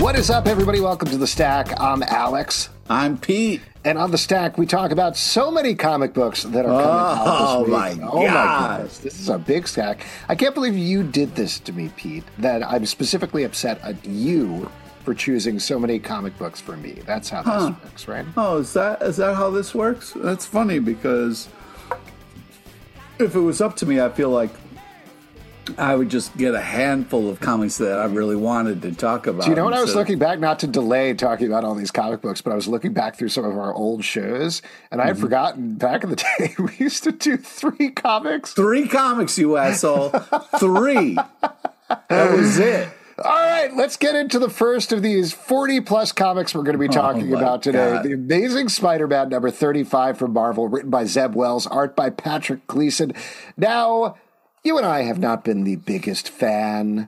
What is up, everybody? Welcome to The Stack. I'm Alex. I'm Pete. And on The Stack, we talk about so many comic books that are coming out this week. My Oh, God. my goodness. This is a big stack. I can't believe you did this to me, Pete, that I'm specifically upset at you for choosing so many comic books for me. That's how this works, right? Oh, is that how this works? That's funny because if it was up to me, I feel like I would just get a handful of comics that I really wanted to talk about. Do you know what I was looking back, not to delay talking about all these comic books, but I was looking back through some of our old shows, and I had forgotten back in the day we used to do 3 comics. 3 comics, you asshole. 3. That was it. All right, let's get into the first of these 40-plus comics we're going to be talking about today. God. The Amazing Spider-Man number 35 from Marvel, written by Zeb Wells, art by Patrick Gleason. Now, you and I have not been the biggest fans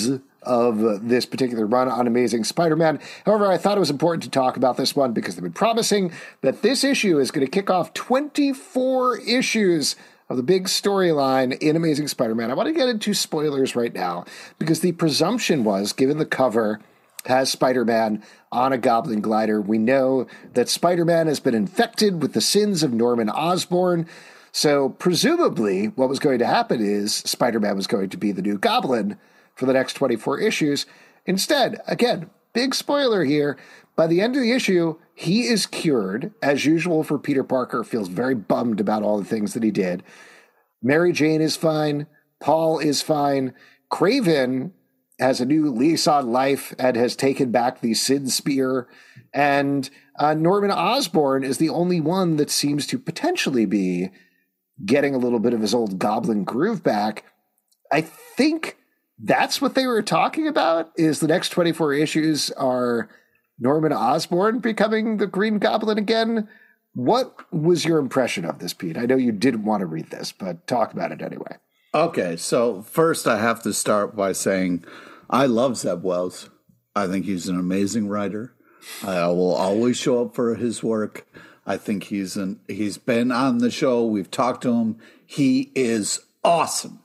of this particular run on Amazing Spider-Man. However, I thought it was important to talk about this one because they've been promising that this issue is going to kick off 24 issues of the big storyline in Amazing Spider-Man. I want to get into spoilers right now because the presumption was, given the cover has Spider-Man on a Goblin glider, we know that Spider-Man has been infected with the sins of Norman Osborn. So presumably what was going to happen is Spider-Man was going to be the new Goblin for the next 24 issues. Instead, again, big spoiler here, by the end of the issue, he is cured. As usual for Peter Parker, feels very bummed about all the things that he did. Mary Jane is fine. Paul is fine. Kraven has a new lease on life and has taken back the Sin Spear. And Norman Osborn is the only one that seems to potentially be getting a little bit of his old Goblin groove back. I think that's what they were talking about, is the next 24 issues are Norman Osborn becoming the Green Goblin again. What was your impression of this, Pete? I know you didn't want to read this, but talk about it anyway. Okay, so first I have to start by saying I love Zeb Wells. I think he's an amazing writer. I will always show up for his work. I think he's been on the show. We've talked to him. He is awesome.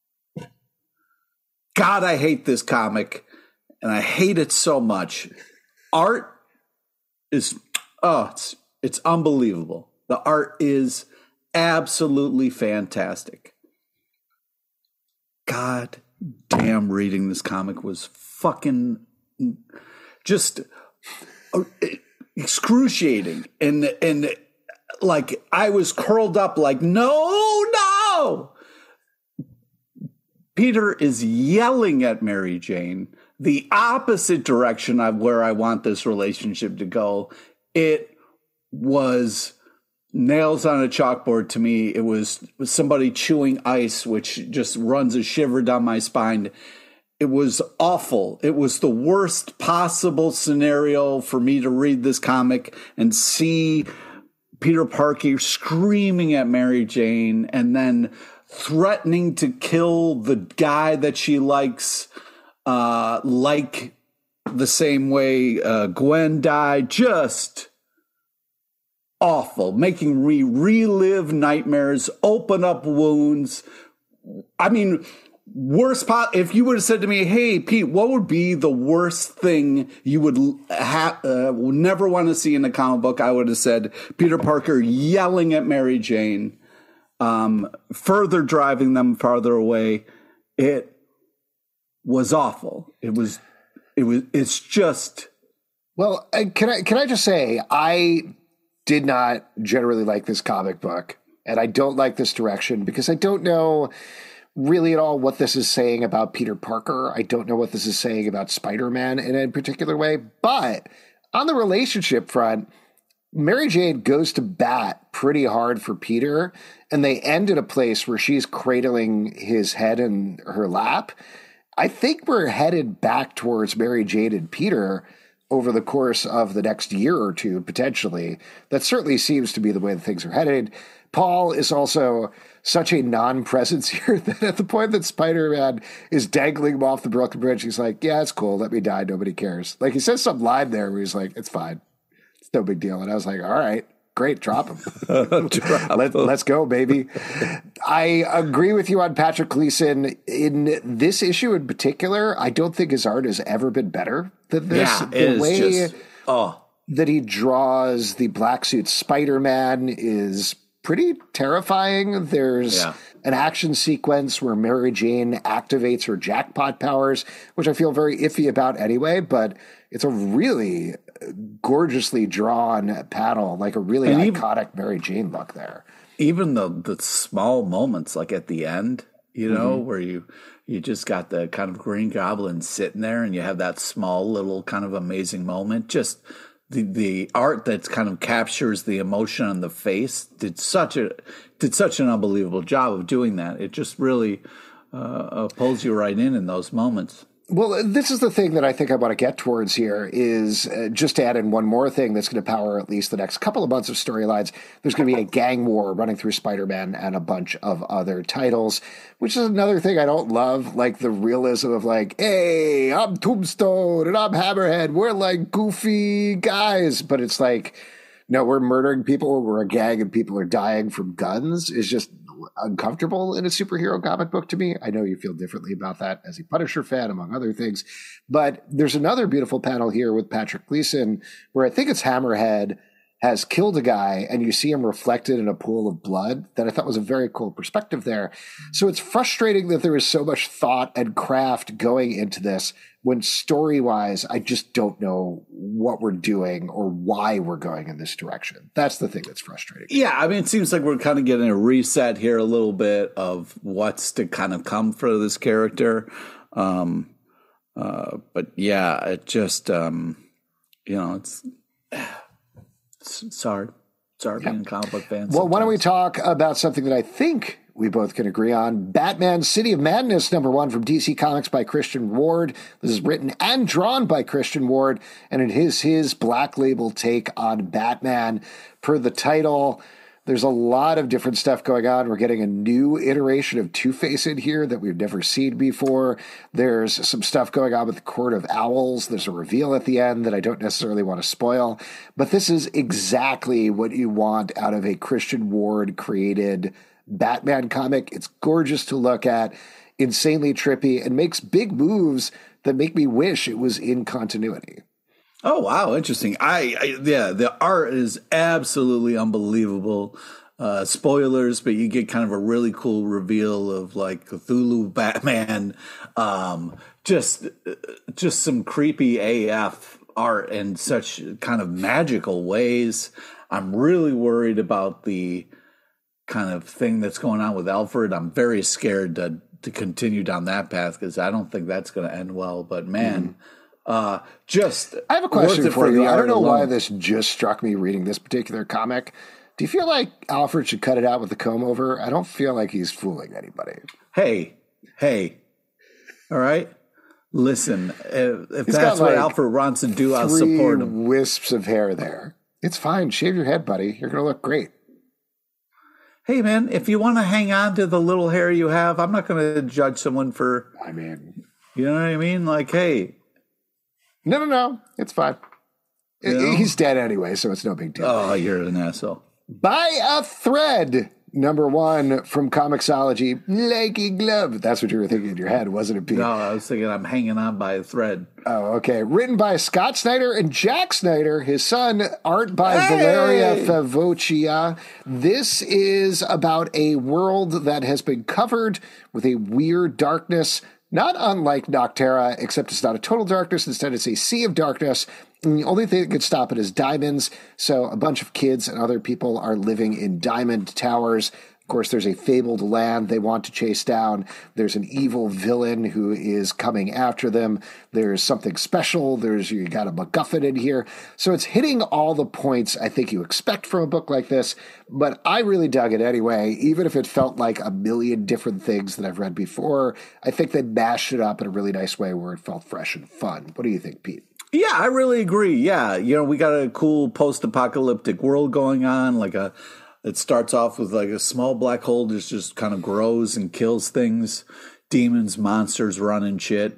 God, I hate this comic, and I hate it so much. Art is, it's unbelievable. The art is absolutely fantastic. God damn, reading this comic was fucking just excruciating. And like I was curled up like, no. Peter is yelling at Mary Jane the opposite direction of where I want this relationship to go. It was nails on a chalkboard to me. It was somebody chewing ice, which just runs a shiver down my spine. It was awful. It was the worst possible scenario for me to read this comic and see Peter Parker screaming at Mary Jane and then threatening to kill the guy that she likes, like the same way Gwen died. Just awful, making me relive nightmares, open up wounds. I mean, if you would have said to me, hey, Pete, what would be the worst thing you would never want to see in a comic book? I would have said Peter Parker yelling at Mary Jane, further driving them farther away. It was awful. It's just. Well, can I just say, I did not generally like this comic book, and I don't like this direction because I don't know really at all what this is saying about Peter Parker. I don't know what this is saying about Spider-Man in a particular way. But on the relationship front, Mary Jane goes to bat pretty hard for Peter, and they end in a place where she's cradling his head in her lap. I think we're headed back towards Mary Jane and Peter over the course of the next year or two, potentially. That certainly seems to be the way that things are headed. Paul is also such a non-presence here that at the point that Spider-Man is dangling him off the Brooklyn Bridge, he's like, yeah, it's cool. Let me die. Nobody cares. Like, he says some line there where he's like, it's fine. It's no big deal. And I was like, all right, great. Drop him. Let's go, baby. I agree with you on Patrick Gleason. In this issue in particular, I don't think his art has ever been better than this. Yeah, the way just, that he draws the black suit Spider-Man is pretty terrifying. There's an action sequence where Mary Jane activates her jackpot powers, which I feel very iffy about anyway, but it's a really gorgeously drawn panel, like a really iconic Mary Jane look there. Even the small moments, like at the end, you know, where you just got the kind of Green Goblin sitting there and you have that small little kind of amazing moment. Just the art that kind of captures the emotion on the face did such an unbelievable job of doing that. It just really pulls you right in those moments. Well, this is the thing that I think I want to get towards here is just to add in one more thing that's going to power at least the next couple of months of storylines. There's going to be a gang war running through Spider-Man and a bunch of other titles, which is another thing I don't love, like the realism of like, hey, I'm Tombstone and I'm Hammerhead. We're like goofy guys. But it's like, no, we're murdering people. We're a gang and people are dying from guns is just uncomfortable in a superhero comic book to me. I know you feel differently about that as a Punisher fan, among other things. But there's another beautiful panel here with Patrick Gleason where I think it's Hammerhead has killed a guy and you see him reflected in a pool of blood that I thought was a very cool perspective there. So it's frustrating that there is so much thought and craft going into this when story-wise, I just don't know what we're doing or why we're going in this direction. That's the thing that's frustrating. Yeah, I mean, it seems like we're kind of getting a reset here a little bit of what's to kind of come for this character. But yeah, it just, it's sorry being comic book fans. Well, why don't we talk about something that I think we both can agree on. Batman City of Madness, #1 from DC Comics by Christian Ward. This is written and drawn by Christian Ward, and it is his Black Label take on Batman. Per the title, there's a lot of different stuff going on. We're getting a new iteration of Two-Face in here that we've never seen before. There's some stuff going on with the Court of Owls. There's a reveal at the end that I don't necessarily want to spoil. But this is exactly what you want out of a Christian Ward-created Batman comic. It's gorgeous to look at, insanely trippy, and makes big moves that make me wish it was in continuity. Oh, wow. Interesting. The art is absolutely unbelievable. Spoilers, but you get kind of a really cool reveal of like Cthulhu Batman. Just some creepy AF art in such kind of magical ways. I'm really worried about the kind of thing that's going on with Alfred. I'm very scared to continue down that path because I don't think that's going to end well. But man, I have a question for you. I don't know why this just struck me reading this particular comic. Do you feel like Alfred should cut it out with the comb over? I don't feel like he's fooling anybody. Hey, all right. Listen, if that's what Alfred wants to do, I'll support him. Wisps of hair there. It's fine. Shave your head, buddy. You're going to look great. Hey, man, if you want to hang on to the little hair you have, I'm not going to judge someone for, you know what I mean? Like, hey. No. It's fine. He's dead anyway, so it's no big deal. Oh, you're an asshole. By a Thread, #1 from Comixology, Lakey Glove. That's what you were thinking in your head, wasn't it, Pete? No, I was thinking I'm hanging on by a thread. Oh, okay. Written by Scott Snyder and Jack Snyder, his son, art by Valeria Favoccia. This is about a world that has been covered with a weird darkness, not unlike Noctera, except it's not a total darkness. Instead, it's a sea of darkness. And the only thing that could stop it is diamonds. So a bunch of kids and other people are living in diamond towers. Of course, there's a fabled land they want to chase down. There's an evil villain who is coming after them. There's something special. You got a MacGuffin in here. So it's hitting all the points I think you expect from a book like this. But I really dug it anyway, even if it felt like a million different things that I've read before. I think they mashed it up in a really nice way where it felt fresh and fun. What do you think, Pete? Yeah, I really agree. Yeah, we got a cool post-apocalyptic world going on. It starts off with like a small black hole that just kind of grows and kills things, demons, monsters running shit.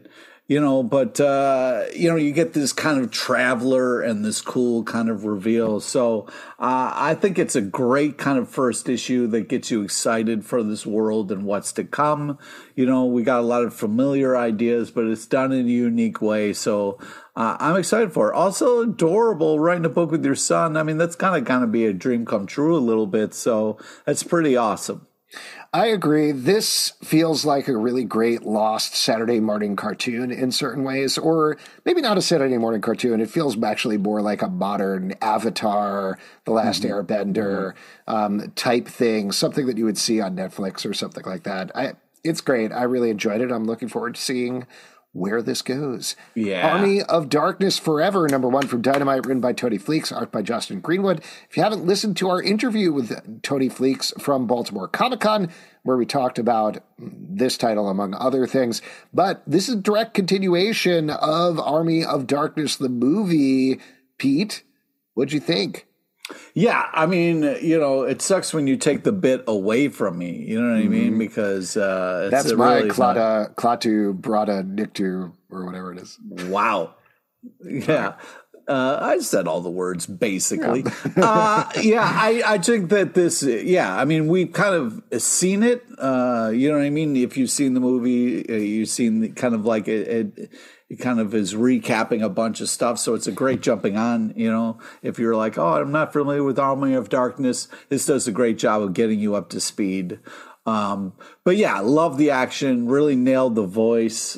But you get this kind of traveler and this cool kind of reveal. So I think it's a great kind of first issue that gets you excited for this world and what's to come. We got a lot of familiar ideas, but it's done in a unique way. So I'm excited for it. Also adorable, writing a book with your son. I mean, that's kind of be a dream come true a little bit. So that's pretty awesome. I agree. This feels like a really great lost Saturday morning cartoon in certain ways, or maybe not a Saturday morning cartoon. It feels actually more like a modern Avatar, The Last Airbender type thing, something that you would see on Netflix or something like that. It's great. I really enjoyed it. I'm looking forward to seeing where this goes. Yeah. Army of Darkness Forever, #1 from Dynamite, written by Tony Fleecs, art by Justin Greenwood. If you haven't listened to our interview with Tony Fleecs from Baltimore Comic-Con, where we talked about this title, among other things, but this is a direct continuation of Army of Darkness, the movie. Pete, what'd you think? Yeah, I mean, it sucks when you take the bit away from me. You know what I mean? Because that's my really Klaatu Brada Nictu, or whatever it is. Wow. Yeah. I said all the words, basically. Yeah. I think that this, I mean, we've kind of seen it. You know what I mean? If you've seen the movie, you've seen kind of like it kind of is recapping a bunch of stuff. So it's a great jumping on, if you're like, oh, I'm not familiar with Army of Darkness, this does a great job of getting you up to speed. But yeah, love the action, really nailed the voice.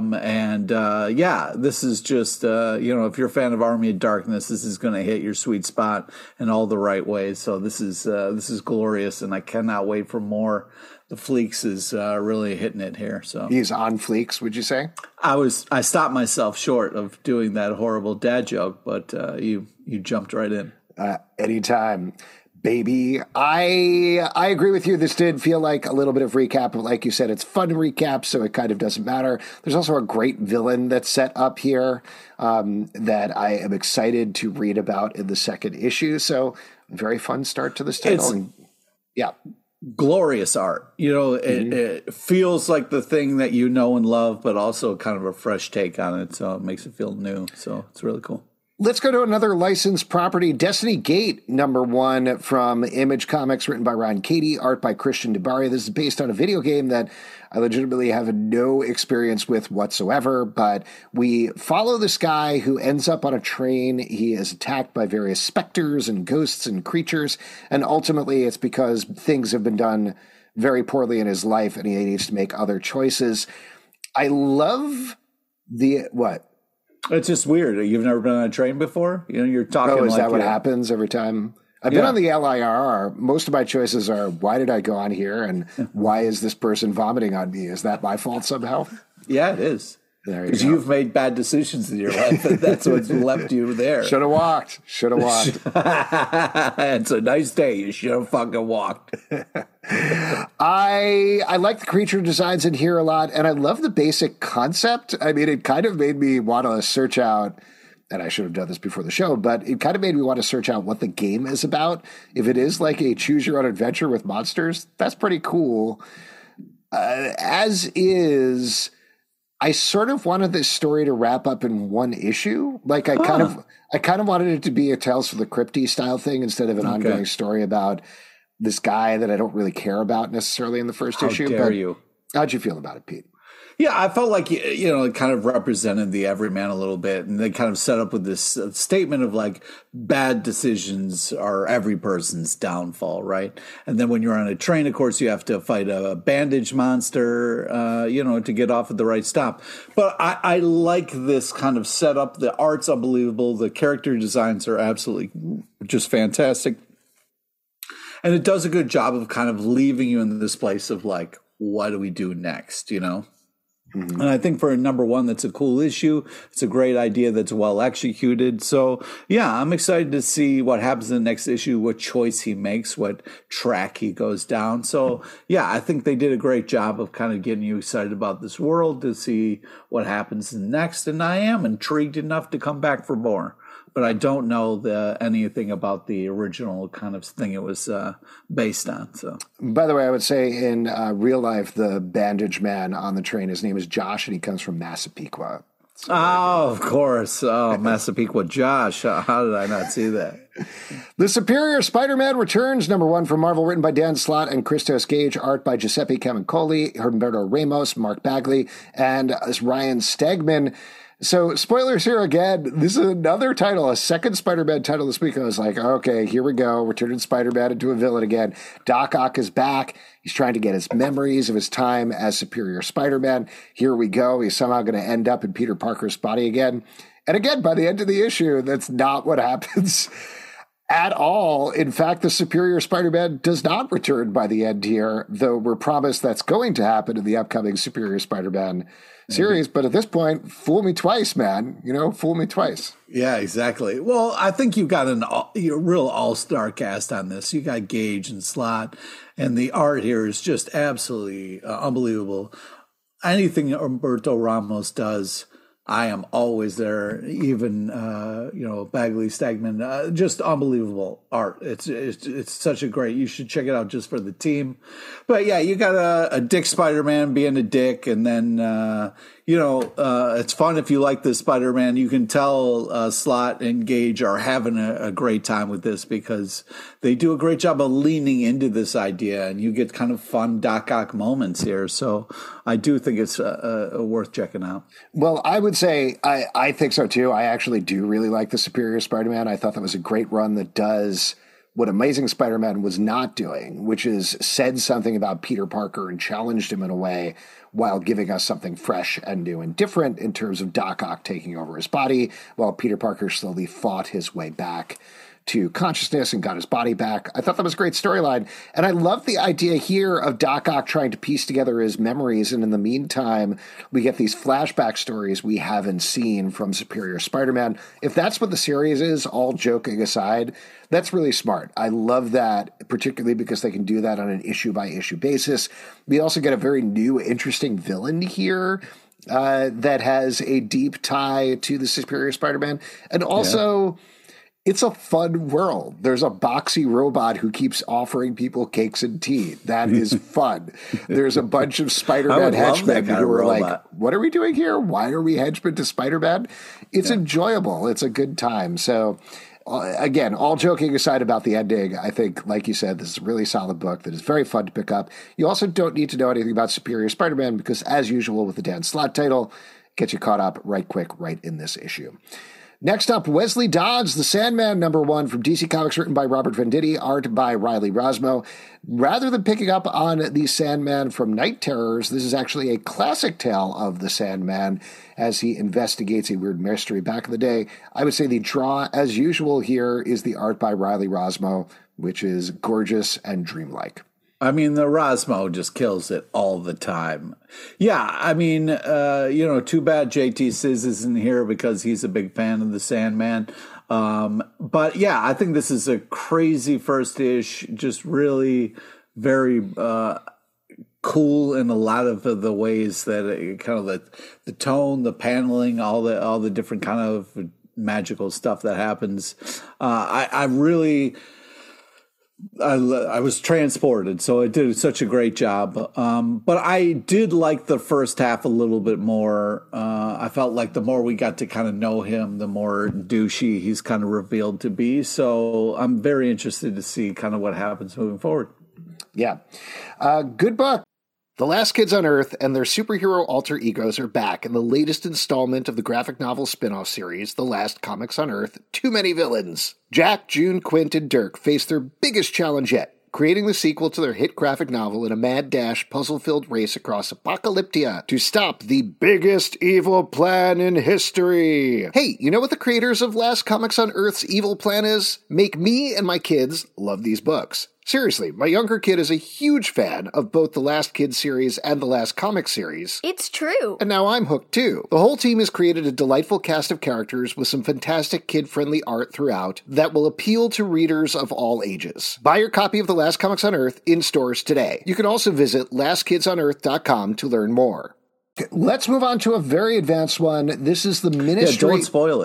This is just, if you're a fan of Army of Darkness, this is going to hit your sweet spot in all the right ways. So this is glorious, and I cannot wait for more. The Fleecs is really hitting it here. So he's on Fleecs, would you say? I stopped myself short of doing that horrible dad joke, but you jumped right in. Anytime, baby. I agree with you. This did feel like a little bit of recap, but like you said, it's fun recap, so it kind of doesn't matter. There's also a great villain that's set up here that I am excited to read about in the second issue. So very fun start to this title. Glorious art. It feels like the thing that you know and love, but also kind of a fresh take on it. So it makes it feel new. So it's really cool. Let's go to another licensed property, Destiny Gate, #1 from Image Comics, written by Ron Cady, art by Christian DiBaria. This is based on a video game that I legitimately have no experience with whatsoever, but we follow this guy who ends up on a train. He is attacked by various specters and ghosts and creatures, and ultimately it's because things have been done very poorly in his life and he needs to make other choices. I love what? It's just weird. You've never been on a train before? You're talking. Oh, is that what happens every time? I've been on the LIRR. Most of my choices are, why did I go on here? And why is this person vomiting on me? Is that my fault somehow? Yeah, it is. Because you've made bad decisions in your life, and that's what's left you there. Should have walked. It's a nice day. You should have fucking walked. I like the creature designs in here a lot, and I love the basic concept. I mean, it kind of made me want to search out, and I should have done this before the show, but it kind of made me want to search out what the game is about. If it is like a choose-your-own-adventure with monsters, that's pretty cool. As is... I sort of wanted this story to wrap up in one issue. Like I kind of wanted it to be a Tales from the Crypty style thing instead of an ongoing story about this guy that I don't really care about necessarily in the first issue. How dare you? How'd you feel about it, Pete? Yeah, I felt like, it kind of represented the everyman a little bit. And they kind of set up with this statement of like, bad decisions are every person's downfall, right? And then when you're on a train, of course, you have to fight a bandage monster, to get off at the right stop. But I like this kind of setup. The art's unbelievable. The character designs are absolutely just fantastic. And it does a good job of kind of leaving you in this place of like, what do we do next, Mm-hmm. And I think for a #1, that's a cool issue. It's a great idea that's well executed. So, yeah, I'm excited to see what happens in the next issue, what choice he makes, what track he goes down. So, yeah, I think they did a great job of kind of getting you excited about this world to see what happens next. And I am intrigued enough to come back for more. but I don't know anything about the original kind of thing it was based on. So, by the way, I would say in real life, the bandage man on the train, his name is Josh, and he comes from Massapequa. So, of course. Oh, Massapequa Josh. How did I not see that? The Superior Spider-Man returns, #1 from Marvel, written by Dan Slott and Christos Gage, art by Giuseppe Camuncoli, Humberto Ramos, Mark Bagley, and Ryan Stegman. So, spoilers here again. This is another title, a second Spider-Man title this week. I was like, okay, here we go. We're turning Spider-Man into a villain again. Doc Ock is back. He's trying to get his memories of his time as Superior Spider-Man. Here we go. He's somehow going to end up in Peter Parker's body again. And again, by the end of the issue, that's not what happens at all. In fact, the Superior Spider-Man does not return by the end here, though we're promised that's going to happen in the upcoming Superior Spider-Man series. But at this point, fool me twice, man. Fool me twice. Yeah, exactly. Well, I think you've got a real all-star cast on this. You got Gage and Slott, and the art here is just absolutely unbelievable. Anything Humberto Ramos does, I am always there. Even Bagley, Stegman, just unbelievable art. It's such a great. You should check it out just for the team. But yeah, you got a dick Spider-Man being a dick, and then it's fun if you like this Spider-Man. You can tell Slott and Gage are having a great time with this because they do a great job of leaning into this idea, and you get kind of fun Doc Ock moments here. So I do think it's worth checking out. Well, I would say I think so too. I actually do really like the Superior Spider-Man. I thought that was a great run that does what Amazing Spider-Man was not doing, which is said something about Peter Parker and challenged him in a way while giving us something fresh and new and different in terms of Doc Ock taking over his body while Peter Parker slowly fought his way back to consciousness and got his body back. I thought that was a great storyline. And I love the idea here of Doc Ock trying to piece together his memories. And in the meantime, we get these flashback stories we haven't seen from Superior Spider-Man. If that's what the series is, all joking aside, that's really smart. I love that, particularly because they can do that on an issue-by-issue basis. We also get a very new, interesting villain here that has a deep tie to the Superior Spider-Man. And also... Yeah. It's a fun world. There's a boxy robot who keeps offering people cakes and tea. That is fun. There's a bunch of Spider-Man henchmen who are like, what are we doing here? Why are we henchmen to Spider-Man? It's enjoyable. It's a good time. So, again, all joking aside about the ending, I think, like you said, this is a really solid book that is very fun to pick up. You also don't need to know anything about Superior Spider-Man because, as usual with the Dan Slott title, it gets you caught up right quick right in this issue. Next up, Wesley Dodds, The Sandman, #1 from DC Comics, written by Robert Venditti, art by Riley Rosmo. Rather than picking up on the Sandman from Night Terrors, this is actually a classic tale of the Sandman as he investigates a weird mystery back in the day. I would say the draw, as usual here, is the art by Riley Rosmo, which is gorgeous and dreamlike. I mean, the Rosmo just kills it all the time. Yeah, I mean, too bad JT Sizz isn't here because he's a big fan of the Sandman. But yeah, I think this is a crazy first ish, just really very cool in a lot of the ways that it, kind of the tone, the paneling, all the different kind of magical stuff that happens. I was transported, so it did such a great job. But I did like the first half a little bit more. I felt like the more we got to kind of know him, the more douchey he's kind of revealed to be. So I'm very interested to see kind of what happens moving forward. Yeah. Good book. The Last Kids on Earth and their superhero alter egos are back in the latest installment of the graphic novel spin-off series, The Last Comics on Earth, Too Many Villains. Jack, June, Quint, and Dirk face their biggest challenge yet, creating the sequel to their hit graphic novel in a mad dash, puzzle-filled race across Apocalyptia to stop the biggest evil plan in history. Hey, you know what the creators of Last Comics on Earth's evil plan is? Make me and my kids love these books. Seriously, my younger kid is a huge fan of both the Last Kids series and the Last Comics series. It's true. And now I'm hooked too. The whole team has created a delightful cast of characters with some fantastic kid-friendly art throughout that will appeal to readers of all ages. Buy your copy of The Last Comics on Earth in stores today. You can also visit lastkidsonearth.com to learn more. Let's move on to a very advanced one. This is the Ministry... Yeah, don't spoil it.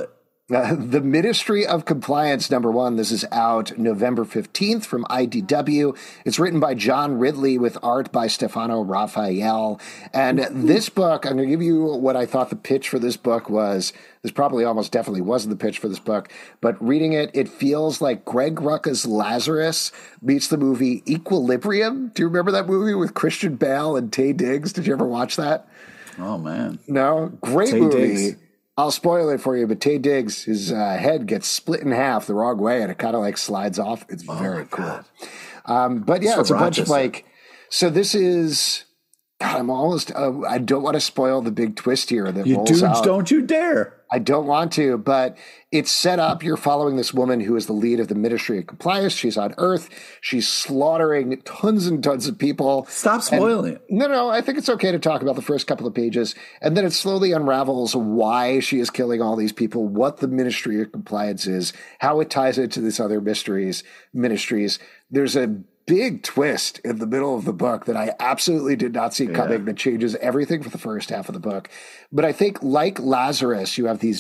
The Ministry of Compliance, #1. This is out November 15th from IDW. It's written by John Ridley with art by Stefano Raphael. And this book, I'm going to give you what I thought the pitch for this book was. This probably almost definitely wasn't the pitch for this book, but reading it, it feels like Greg Rucka's Lazarus meets the movie Equilibrium. Do you remember that movie with Christian Bale and Taye Diggs? Did you ever watch that? Oh, man. No? Great Taye movie. Diggs. I'll spoil it for you, but Taye Diggs, his head gets split in half the wrong way, and it kind of like slides off. It's very cool. But yeah, it's a bunch of like. So this is. God, I'm almost. I don't want to spoil the big twist here that You rolls dudes, out. don't you dare! I don't want to, but it's set up. You're following this woman who is the lead of the Ministry of Compliance. She's on Earth. She's slaughtering tons and tons of people. Stop spoiling it. No, I think it's okay to talk about the first couple of pages. And then it slowly unravels why she is killing all these people, what the Ministry of Compliance is, how it ties into these other ministries. There's a big twist in the middle of the book that I absolutely did not see coming that changes everything for the first half of the book. But I think, like Lazarus, you have these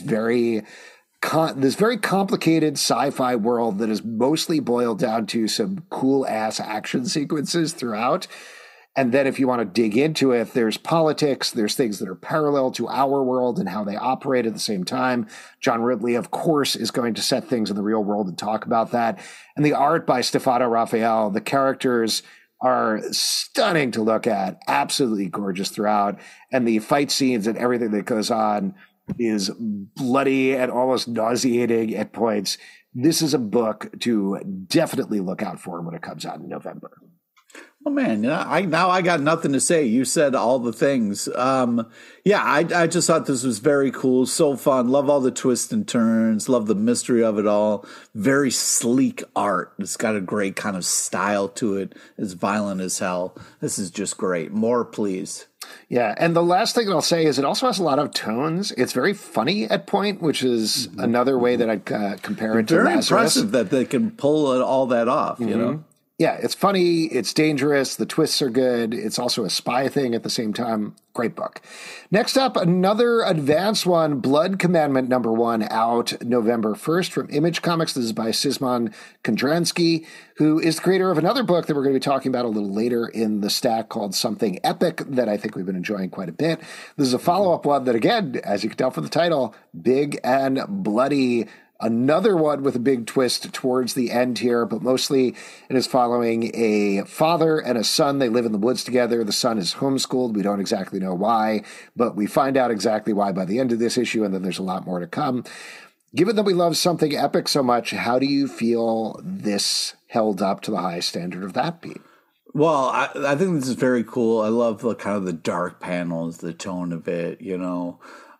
this very complicated sci-fi world that is mostly boiled down to some cool-ass action sequences throughout. And then if you want to dig into it, there's politics, there's things that are parallel to our world and how they operate at the same time. John Ridley, of course, is going to set things in the real world and talk about that. And the art by Stefano Raphael, the characters are stunning to look at, absolutely gorgeous throughout. And the fight scenes and everything that goes on is bloody and almost nauseating at points. This is a book to definitely look out for when it comes out in November. Oh man, I got nothing to say. You said all the things. I just thought this was very cool, so fun. Love all the twists and turns. Love the mystery of it all. Very sleek art. It's got a great kind of style to it. It's violent as hell. This is just great. More, please. Yeah, and the last thing I'll say is it also has a lot of tones. It's very funny at point, which is another way that I'd compare it to Very Lazarus. impressive that they can pull all that off, you know? Yeah, it's funny. It's dangerous. The twists are good. It's also a spy thing at the same time. Great book. Next up, another advanced one, Blood Commandment #1, out November 1st from Image Comics. This is by Szymon Kondransky, who is the creator of another book that we're going to be talking about a little later in the stack called Something Epic that I think we've been enjoying quite a bit. This is a follow-up one that, again, as you can tell from the title, big and bloody. Another one with a big twist towards the end here, but mostly it is following a father and a son. They live in the woods together. The son is homeschooled. We don't exactly know why, but we find out exactly why by the end of this issue, and then there's a lot more to come. Given that we love Something Epic so much, how do you feel this held up to the high standard of that, Pete? Well, I think this is very cool. I love the kind of the dark panels, the tone of it, you know.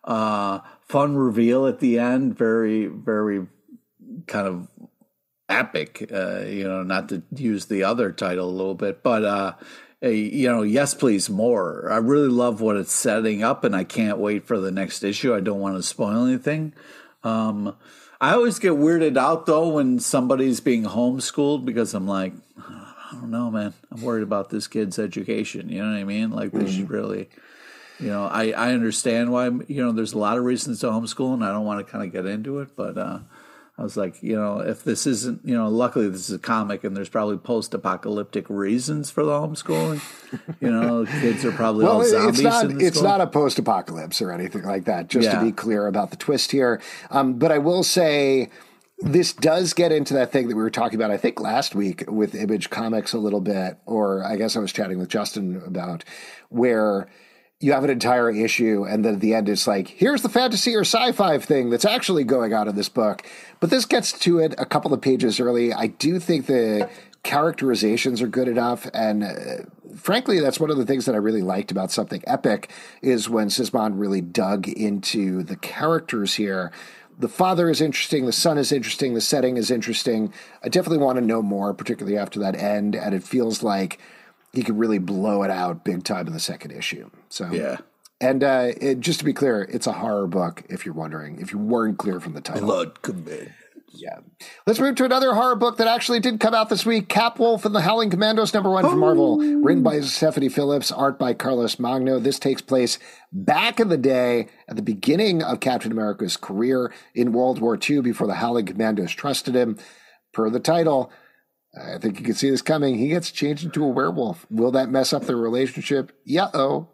Fun reveal at the end, very, very kind of epic, not to use the other title a little bit, but, yes, please, more. I really love what it's setting up, and I can't wait for the next issue. I don't want to spoil anything. I always get weirded out, though, when somebody's being homeschooled, because I'm like, I don't know, man. I'm worried about this kid's education. You know what I mean? Like, they should really... I understand why, there's a lot of reasons to homeschool, and I don't want to kind of get into it, but I was like, if this isn't, luckily this is a comic, and there's probably post-apocalyptic reasons for the homeschooling. Kids are probably all zombies. It's not a post-apocalypse or anything like that, just to be clear about the twist here. But I will say... This does get into that thing that we were talking about, I think, last week with Image Comics a little bit, or I guess I was chatting with Justin about, where... you have an entire issue, and then at the end it's like, here's the fantasy or sci-fi thing that's actually going on in this book. But this gets to it a couple of pages early. I do think the characterizations are good enough, and frankly, that's one of the things that I really liked about Something Epic, is when Szymon really dug into the characters here. The father is interesting, the son is interesting, the setting is interesting. I definitely want to know more, particularly after that end, and it feels like he could really blow it out big time in the second issue. So yeah. And just to be clear, it's a horror book, if you're wondering, if you weren't clear from the title. Blood Commandment. Yeah. Let's move to another horror book that actually did come out this week. Cap Wolf and the Howling Commandos, #1 from Marvel. Written by Stephanie Phillips, art by Carlos Magno. This takes place back in the day at the beginning of Captain America's career in World War II before the Howling Commandos trusted him. Per the title, I think you can see this coming. He gets changed into a werewolf. Will that mess up their relationship? Yeah-oh.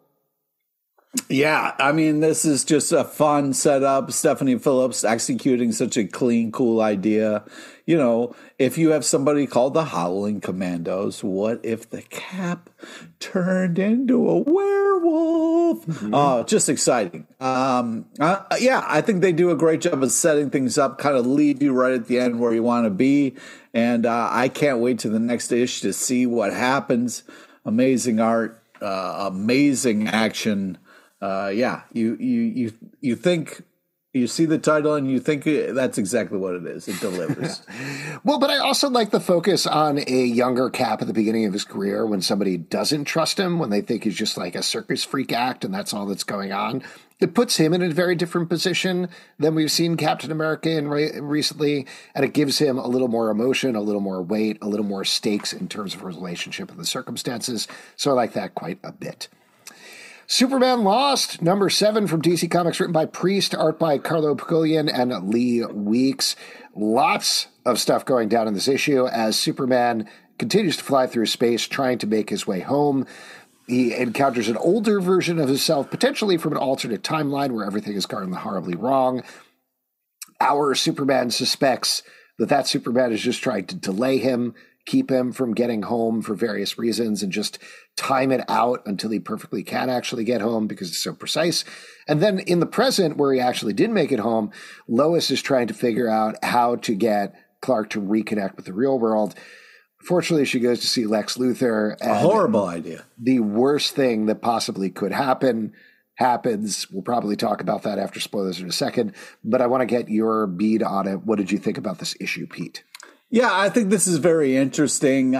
Yeah, I mean, this is just a fun setup. Stephanie Phillips executing such a clean, cool idea. You know, if you have somebody called the Howling Commandos, what if the Cap turned into a werewolf? Just exciting. Yeah, I think they do a great job of setting things up, kind of leave you right at the end where you want to be. And I can't wait to the next issue to see what happens. Amazing art, amazing action. Yeah, you think you see the title and you think that's exactly what it is. It delivers. Well, but I also like the focus on a younger Cap at the beginning of his career when somebody doesn't trust him, when they think he's just like a circus freak act and that's all that's going on. It puts him in a very different position than we've seen Captain America in recently, and it gives him a little more emotion, a little more weight, a little more stakes in terms of his relationship and the circumstances. So I like that quite a bit. Superman Lost, #7 from DC Comics, written by Priest, art by Carlo Pagolian and Lee Weeks. Lots of stuff going down in this issue as Superman continues to fly through space trying to make his way home. He encounters an older version of himself, potentially from an alternate timeline where everything has gone horribly wrong. Our Superman suspects that Superman is just trying to delay him, keep him from getting home for various reasons, and just time it out until he perfectly can actually get home because it's so precise. And then in the present, where he actually did make it home, Lois is trying to figure out how to get Clark to reconnect with the real world. Fortunately, she goes to see Lex Luthor. And a horrible idea. The worst thing that possibly could happen happens. We'll probably talk about that after spoilers in a second, but I want to get your bead on it. What did you think about this issue, Pete? Yeah, I think this is very interesting.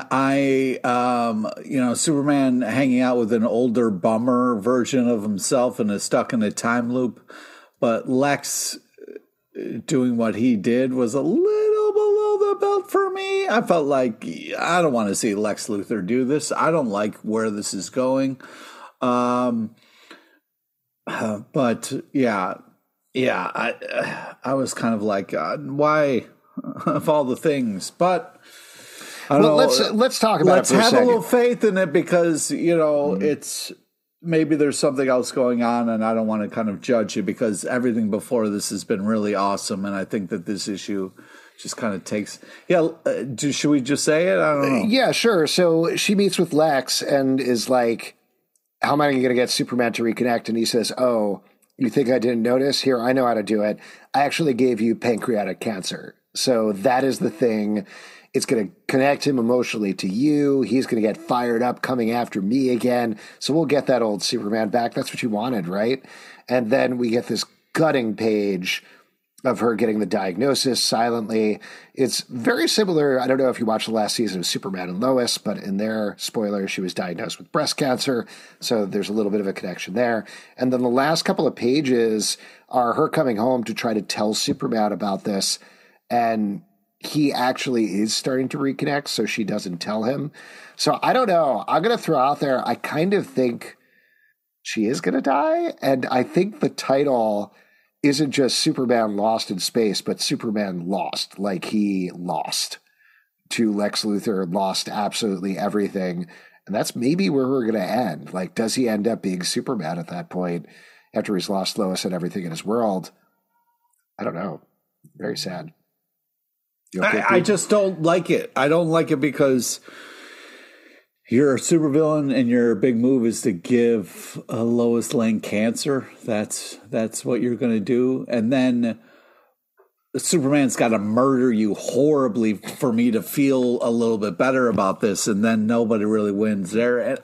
Superman hanging out with an older bummer version of himself and is stuck in a time loop. But Lex doing what he did was a little below the belt for me. I felt like I don't want to see Lex Luthor do this. I don't like where this is going. But yeah, I was kind of like, why? Of all the things, but I don't know. Let's talk about it for a second. Let's have a little faith in it because it's maybe there's something else going on, and I don't want to kind of judge it because everything before this has been really awesome, and I think that this issue just kind of takes. Yeah, should we just say it? I don't know. Yeah, sure. So she meets with Lex and is like, "How am I going to get Superman to reconnect?" And he says, "Oh, you think I didn't notice? Here, I know how to do it. I actually gave you pancreatic cancer." So that is the thing. It's going to connect him emotionally to you. He's going to get fired up coming after me again. So we'll get that old Superman back. That's what you wanted, right? And then we get this gutting page of her getting the diagnosis silently. It's very similar. I don't know if you watched the last season of Superman and Lois, but in their spoiler, she was diagnosed with breast cancer. So there's a little bit of a connection there. And then the last couple of pages are her coming home to try to tell Superman about this. And he actually is starting to reconnect, so she doesn't tell him. So I don't know. I'm going to throw out there, I kind of think she is going to die. And I think the title isn't just Superman Lost in Space, but Superman Lost. Like he lost to Lex Luthor, lost absolutely everything. And that's maybe where we're going to end. Like, does he end up being Superman at that point after he's lost Lois and everything in his world? I don't know. Very sad. Okay, I just don't like it. I don't like it because you're a supervillain and your big move is to give Lois Lane cancer. That's what you're going to do. And then Superman's got to murder you horribly for me to feel a little bit better about this. And then nobody really wins there. And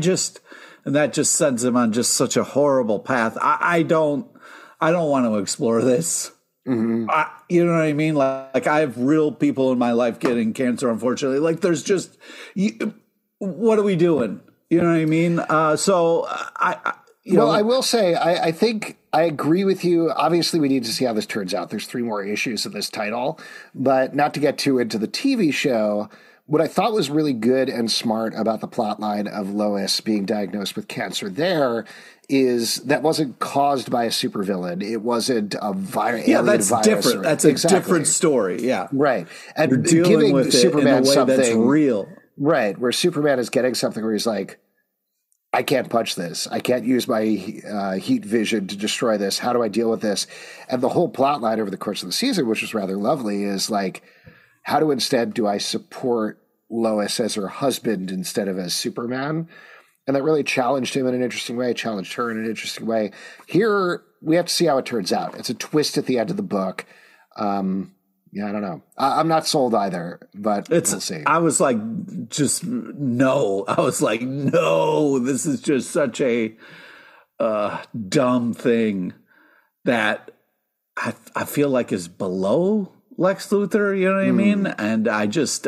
and that just sends him on just such a horrible path. I don't want to explore this. Mm-hmm. You know what I mean? Like I have real people in my life getting cancer, unfortunately. Like there's just, what are we doing? You know what I mean? Well, I will say, I think I agree with you. Obviously, we need to see how this turns out. There's 3 more issues of this title, but not to get too into the TV show. What I thought was really good and smart about the plot line of Lois being diagnosed with cancer there is that wasn't caused by a supervillain. It wasn't a virus. Yeah, that's different. That's a different story. Yeah. Right. And you're dealing giving with Superman it in a way something that's real. Right. Where Superman is getting something where he's like, I can't punch this. I can't use my heat vision to destroy this. How do I deal with this? And the whole plot line over the course of the season, which was rather lovely, is like, how do I support Lois as her husband instead of as Superman? And that really challenged him in an interesting way, challenged her in an interesting way. Here, we have to see how it turns out. It's a twist at the end of the book. Yeah, I don't know. I'm not sold either, but we'll see. I was like, no. I was like, no, this is just such a dumb thing that I feel like is below Lex Luthor, you know what I mean? And I just...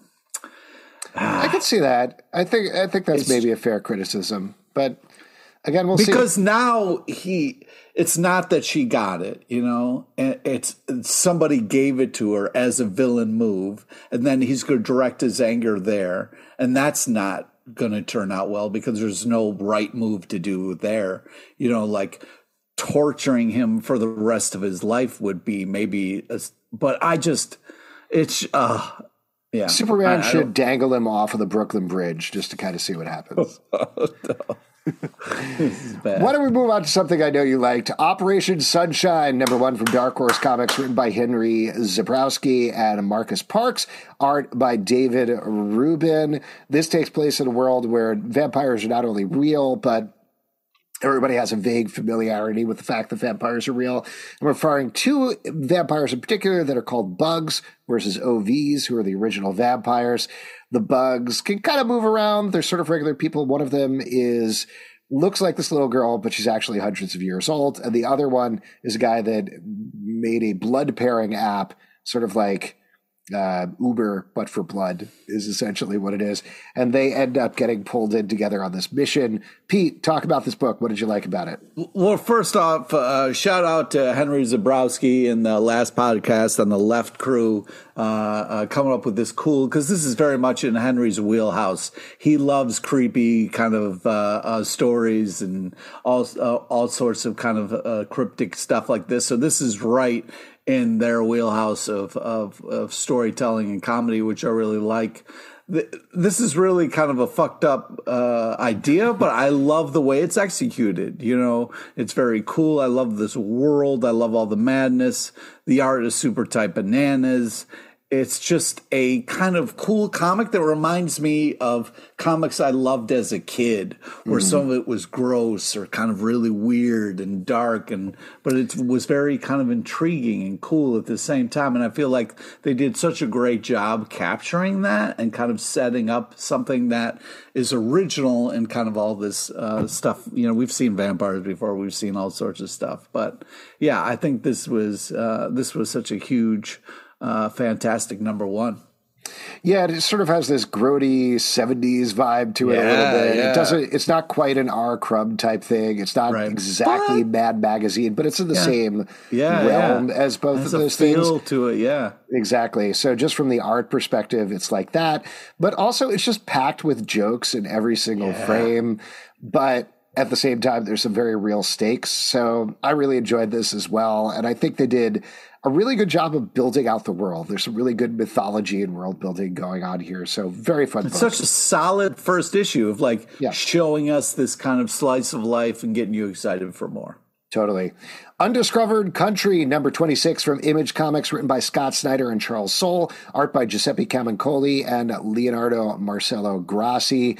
I can see that. I think that's maybe a fair criticism, but again, we'll see. Because now it's not that she got it, you know, it's somebody gave it to her as a villain move, and then he's going to direct his anger there, and that's not going to turn out well because there's no right move to do there, you know, like torturing him for the rest of his life would be maybe, but yeah. Superman should dangle him off of the Brooklyn Bridge just to kind of see what happens. This is bad. Why don't we move on to something I know you liked? Operation Sunshine, #1 from Dark Horse Comics, written by Henry Zebrowski and Marcus Parks, art by David Rubin. This takes place in a world where vampires are not only real, but everybody has a vague familiarity with the fact that vampires are real. I'm referring to vampires in particular that are called bugs versus OVs, who are the original vampires. The bugs can kind of move around. They're sort of regular people. One of them looks like this little girl, but she's actually hundreds of years old. And the other one is a guy that made a blood pairing app, sort of like Uber, but for blood, is essentially what it is. And they end up getting pulled in together on this mission. Pete, talk about this book. What did you like about it? Well, first off, shout out to Henry Zebrowski in the last podcast on the Left Crew, coming up with this cool, because this is very much in Henry's wheelhouse. He loves creepy kind of stories and all sorts of kind of cryptic stuff like this. So this is right in their wheelhouse of storytelling and comedy, which I really like. This is really kind of a fucked up idea, but I love the way it's executed. You know, it's very cool. I love this world. I love all the madness. The art is super tight bananas. It's just a kind of cool comic that reminds me of comics I loved as a kid, where some of it was gross or kind of really weird and dark, but it was very kind of intriguing and cool at the same time. And I feel like they did such a great job capturing that and kind of setting up something that is original and kind of all this stuff. You know, we've seen vampires before, we've seen all sorts of stuff, but yeah, I think this was such a huge, fantastic #1. Yeah, it sort of has this grody 70s vibe to it a little bit. Yeah. It's not quite an R. Crumb type thing. It's not exactly Mad Magazine, but it's in the same realm as both of those things. There's a feel to it, yeah. Exactly. So just from the art perspective, it's like that. But also it's just packed with jokes in every single frame. But at the same time, there's some very real stakes. So I really enjoyed this as well. And I think they did a really good job of building out the world. There's some really good mythology and world building going on here. So very fun. It's such a solid first issue of showing us this kind of slice of life and getting you excited for more. Totally. Undiscovered Country, #26 from Image Comics, written by Scott Snyder and Charles Soule, art by Giuseppe Camuncoli and Leonardo Marcello Grassi.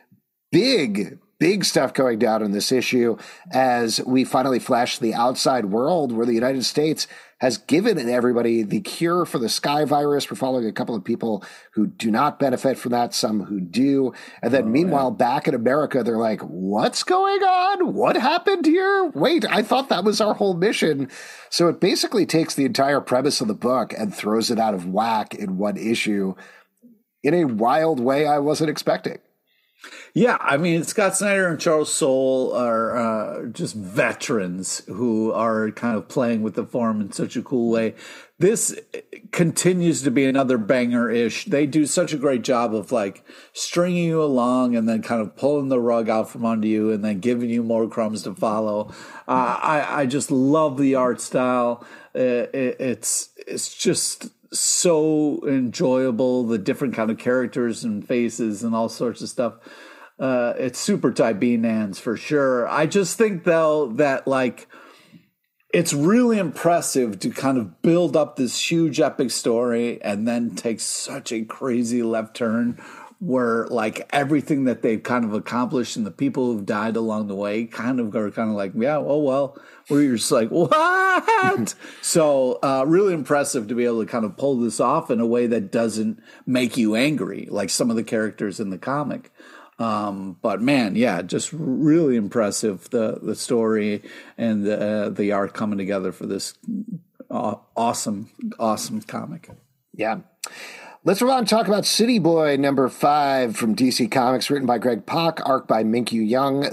Big stuff going down in this issue as we finally flash the outside world where the United States has given everybody the cure for the Sky virus. We're following a couple of people who do not benefit from that, some who do. And then meanwhile, back in America, they're like, what's going on? What happened here? Wait, I thought that was our whole mission. So it basically takes the entire premise of the book and throws it out of whack in one issue in a wild way I wasn't expecting. Yeah, I mean, Scott Snyder and Charles Soule are just veterans who are kind of playing with the form in such a cool way. This continues to be another banger-ish. They do such a great job of like stringing you along and then kind of pulling the rug out from under you and then giving you more crumbs to follow. I just love the art style. It's just so enjoyable, the different kind of characters and faces and all sorts of stuff. It's super Type B Nans for sure. I just think though that like it's really impressive to kind of build up this huge epic story and then take such a crazy left turn where like everything that they've kind of accomplished and the people who've died along the way kind of are kind of like, yeah, oh well, where you're just like, what? So really impressive to be able to kind of pull this off in a way that doesn't make you angry like some of the characters in the comic. But man, yeah, just really impressive, the story and the art coming together for this awesome comic. Yeah. Let's move on and talk about City Boy number 5 from DC Comics, written by Greg Pak, art by Minkyu Young.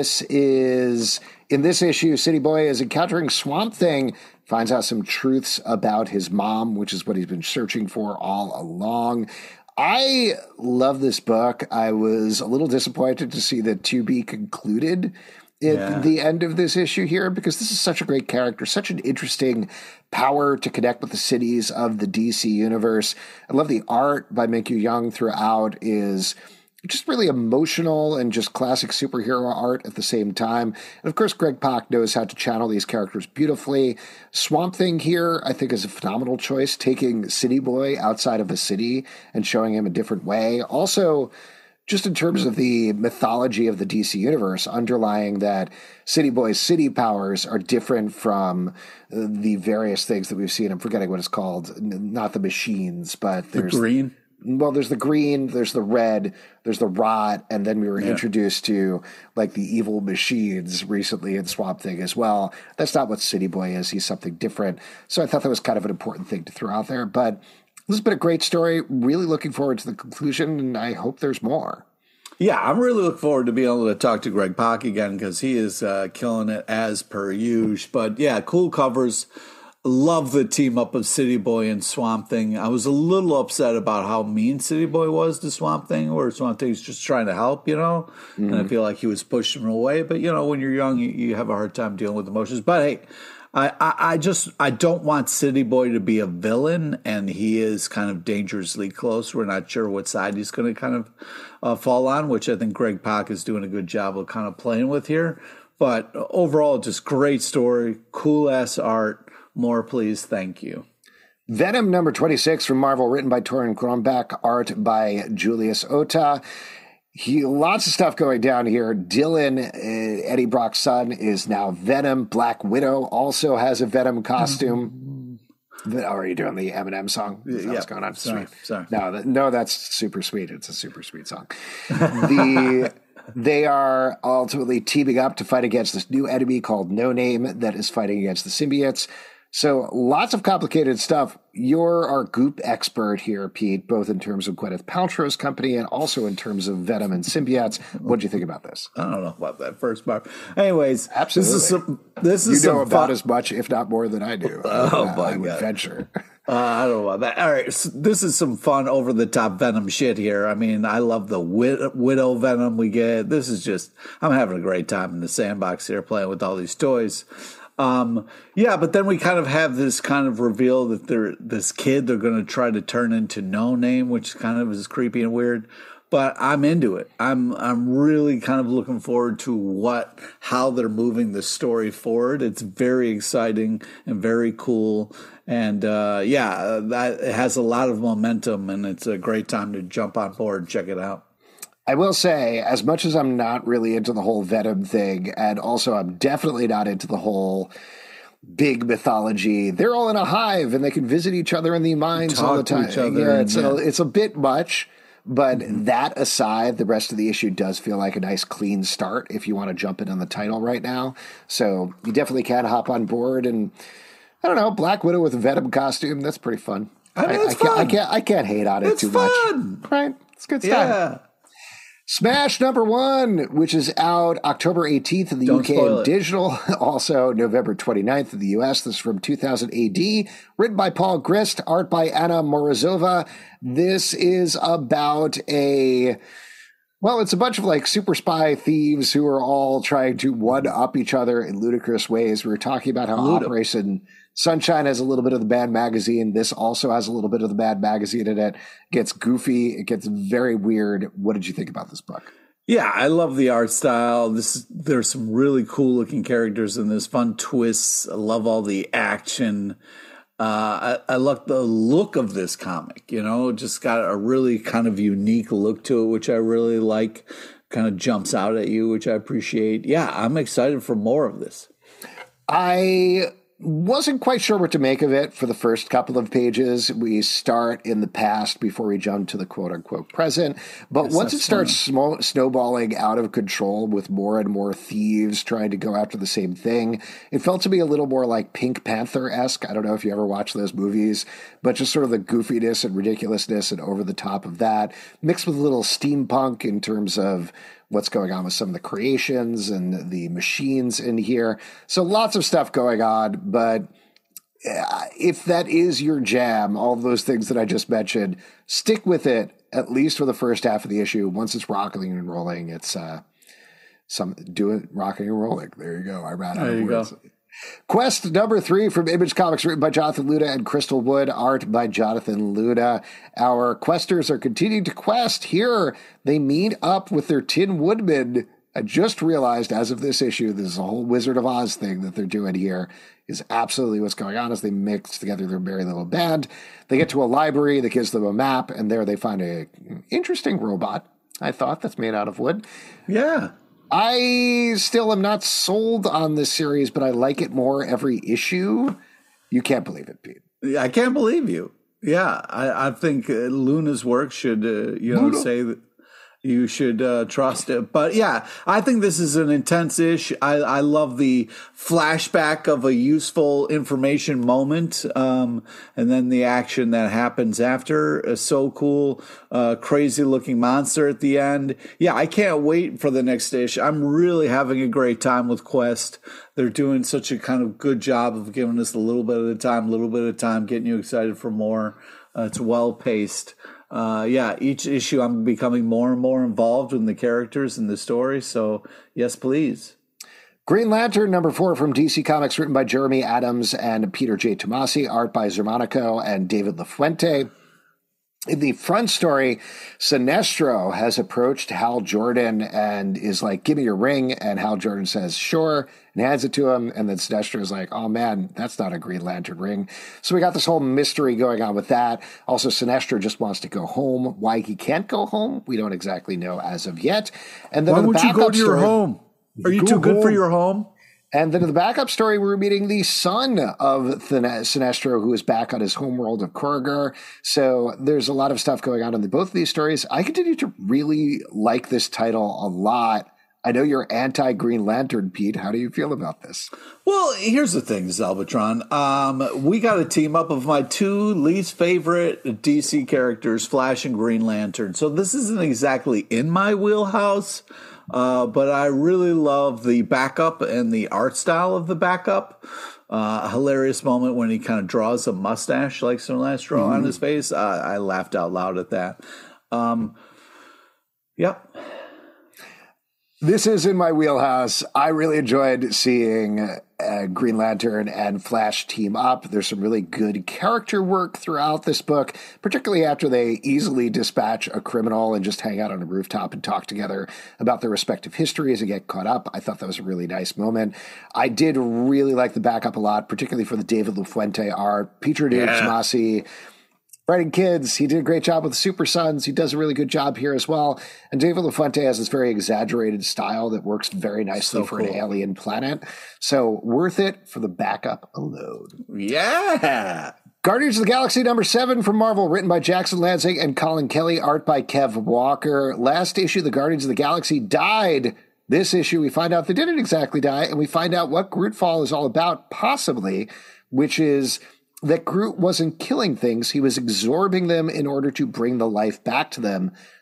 In this issue, City Boy is encountering Swamp Thing, finds out some truths about his mom, which is what he's been searching for all along. I love this book. I was a little disappointed to see that to be concluded at the end of this issue here, because this is such a great character, such an interesting power to connect with the cities of the DC universe. I love the art by Minkyu Young throughout is just really emotional and just classic superhero art at the same time. And of course, Greg Pak knows how to channel these characters beautifully. Swamp Thing here, I think, is a phenomenal choice, taking City Boy outside of the city and showing him a different way. Also, just in terms of the mythology of the DC universe, underlying that City Boy's city powers are different from the various things that we've seen. I'm forgetting what it's called. Not the machines, but there's the green. Well, there's the green, there's the red, there's the rot, and then we were introduced to like the evil machines recently in Swamp Thing as well. That's not what City Boy is. He's something different. So I thought that was kind of an important thing to throw out there. But this has been a great story. Really looking forward to the conclusion, and I hope there's more. Yeah, I'm really looking forward to being able to talk to Greg Pak again because he is killing it as per usual. But yeah, cool covers. Love the team up of City Boy and Swamp Thing. I was a little upset about how mean City Boy was to Swamp Thing, where Swamp Thing's just trying to help, you know? Mm-hmm. And I feel like he was pushing him away. But, you know, when you're young, you have a hard time dealing with emotions. But, hey, I don't want City Boy to be a villain, and he is kind of dangerously close. We're not sure what side he's going to kind of fall on, which I think Greg Pak is doing a good job of kind of playing with here. But overall, just great story, cool-ass art. More, please. Thank you. Venom number 26 from Marvel, written by Torin Grombeck, art by Julius Ota. Lots of stuff going down here. Dylan, Eddie Brock's son, is now Venom. Black Widow also has a Venom costume. Are you doing the Eminem song? Is that what's going on? Sorry. No, that's super sweet. It's a super sweet song. They are ultimately teaming up to fight against this new enemy called No Name that is fighting against the symbiotes. So lots of complicated stuff. You're our goop expert here, Pete, both in terms of Gwyneth Paltrow's company and also in terms of Venom and symbiotes. What do you think about this? I don't know about that first part. Anyways, absolutely. This is you know about as much, if not more, than I do. I would venture. I don't know about that. All right, so this is some fun, over-the-top Venom shit here. I mean, I love the Widow Venom we get. This is just, I'm having a great time in the sandbox here playing with all these toys. Yeah, but then we kind of have this kind of reveal that this kid they're going to try to turn into No Name, which kind of is creepy and weird. But I'm into it. I'm really kind of looking forward to how they're moving the story forward. It's very exciting and very cool. And that it has a lot of momentum, and it's a great time to jump on board and check it out. I will say, as much as I'm not really into the whole Venom thing, and also I'm definitely not into the whole big mythology, they're all in a hive and they can visit each other in the mines all the time. It's a bit much, but that aside, the rest of the issue does feel like a nice clean start if you want to jump in on the title right now. So you definitely can hop on board, and I don't know, Black Widow with a Venom costume, that's pretty fun. I mean, it's fun. I can't hate on it too much. It's fun. Right? It's good stuff. Yeah. Smash number 1, which is out October 18th in the Don't UK spoil and it. digital, also November 29th in the US. This is from 2000 AD, written by Paul Grist, art by Anna Morozova. This is about it's a bunch of like super spy thieves who are all trying to one-up each other in ludicrous ways. We were talking about how Operation Sunshine has a little bit of the Mad Magazine. This also has a little bit of the Mad Magazine in it. It gets goofy. It gets very weird. What did you think about this book? Yeah, I love the art style. There's some really cool looking characters in this, fun twists. I love all the action. I like the look of this comic, just got a really kind of unique look to it, which I really like, kind of jumps out at you, which I appreciate. Yeah, I'm excited for more of this. I wasn't quite sure what to make of it for the first couple of pages. We start in the past before we jump to the quote-unquote present. But once it starts snowballing out of control with more and more thieves trying to go after the same thing, it felt to me a little more like Pink Panther-esque. I don't know if you ever watched those movies, but just sort of the goofiness and ridiculousness and over the top of that, mixed with a little steampunk in terms of what's going on with some of the creations and the machines in here. So lots of stuff going on, but if that is your jam, all of those things that I just mentioned, stick with it, at least for the first half of the issue. Once it's rocking and rolling, it's rocking and rolling. There you go. I ran out of words. Go. Quest number 3 from Image Comics, written by Jonathan Luna and Crystal Wood, art by Jonathan Luna. Our questers are continuing to quest. Here, they meet up with their Tin Woodman. I just realized, as of this issue, this is a whole Wizard of Oz thing that they're doing here is absolutely what's going on as they mix together their merry little band. They get to a library that gives them a map, and there they find an interesting robot, I thought, that's made out of wood. Yeah. I still am not sold on this series, but I like it more every issue. You can't believe it, Pete. I can't believe you. Yeah, I think Luna's work should, say that you should trust it. But yeah, I think this is an intense ish. I love the flashback of a useful information moment, and then the action that happens after is so cool. Crazy looking monster at the end. Yeah, I can't wait for the next ish. I'm really having a great time with Quest. They're doing such a kind of good job of giving us a little bit at a time, getting you excited for more. It's well paced. Each issue I'm becoming more and more involved in the characters and the story. So, yes, please. Green Lantern number 4 from DC Comics, written by Jeremy Adams and Peter J. Tomasi, art by Zermanico and David LaFuente. In the front story, Sinestro has approached Hal Jordan and is like, give me your ring. And Hal Jordan says, sure, and hands it to him. And then Sinestro is like, oh man, that's not a Green Lantern ring. So we got this whole mystery going on with that. Also, Sinestro just wants to go home. Why he can't go home, we don't exactly know as of yet. And then why won't you go to your home? Are you too good for your home? And then in the backup story, we're meeting the son of Sinestro, who is back on his homeworld of Korugar. So there's a lot of stuff going on in both of these stories. I continue to really like this title a lot. I know you're anti-Green Lantern, Pete. How do you feel about this? Well, here's the thing, Zalbatron. We got a team up of my 2 least favorite DC characters, Flash and Green Lantern. So this isn't exactly in my wheelhouse. But I really love the backup and the art style of the backup. A hilarious moment when he kind of draws a mustache like Sinestro on his face. I laughed out loud at that. Yep. This is in my wheelhouse. I really enjoyed seeing Green Lantern and Flash team up. There's some really good character work throughout this book, particularly after they easily dispatch a criminal and just hang out on a rooftop and talk together about their respective histories and get caught up. I thought that was a really nice moment. I did really like the backup a lot, particularly for the David LaFuente art. Peter Tomasi, writing kids, he did a great job with the Super Sons. He does a really good job here as well. And David LaFuente has this very exaggerated style that works very nicely for an alien planet. So worth it for the backup alone. Yeah. Guardians of the Galaxy number 7 from Marvel, written by Jackson Lansing and Colin Kelly, art by Kev Walker. Last issue, the Guardians of the Galaxy died. This issue, we find out they didn't exactly die, and we find out what Grootfall is all about, possibly, which is that Groot wasn't killing things. He was absorbing them in order to bring the life back to them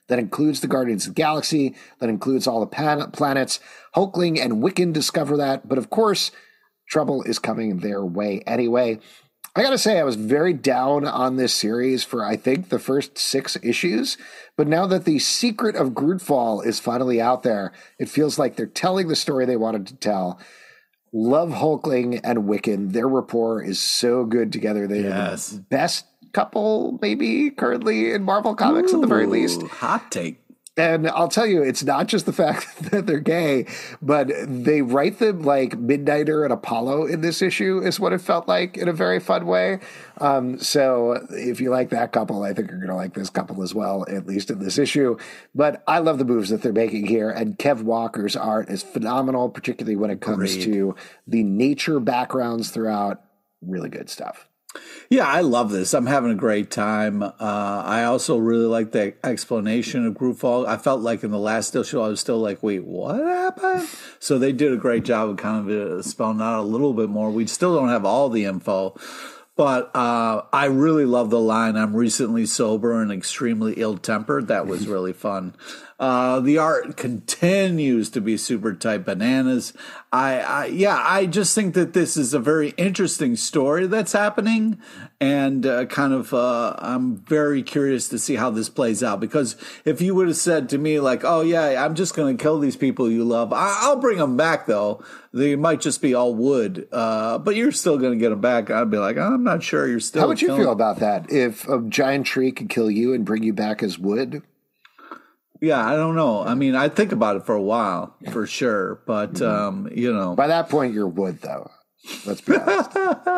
that includes the Guardians of the Galaxy, that includes all the planets. Hulkling and Wiccan discover that, but of course, trouble is coming their way anyway. I gotta say, I was very down on this series for, I think, the first 6 issues, but now that the secret of Grootfall is finally out there, it feels like they're telling the story they wanted to tell. Love Hulkling and Wiccan. Their rapport is so good together. They're the best couple, maybe, currently in Marvel Comics at the very least. Hot take. And I'll tell you, it's not just the fact that they're gay, but they write them like Midnighter and Apollo in this issue is what it felt like in a very fun way. So if you like that couple, I think you're going to like this couple as well, at least in this issue. But I love the moves that they're making here. And Kev Walker's art is phenomenal, particularly when it comes to the nature backgrounds throughout. Really good stuff. Yeah, I love this. I'm having a great time. I also really like the explanation of Grootfall. I felt like in the last issue, I was still like, wait, what happened? So they did a great job of kind of spelling out a little bit more. We still don't have all the info. But I really love the line, "I'm recently sober and extremely ill-tempered." That was really fun. The art continues to be super tight bananas. I just think that this is a very interesting story that's happening, and I'm very curious to see how this plays out. Because if you would have said to me like, "Oh yeah, I'm just going to kill these people you love," I'll bring them back though. They might just be all wood, but you're still going to get them back. I'd be like, I'm not sure. You're still. How would you feel about that? If a giant tree could kill you and bring you back as wood? Yeah, I don't know. I mean, I think about it for a while, for sure. But, By that point, you're wood, though. Let's be honest.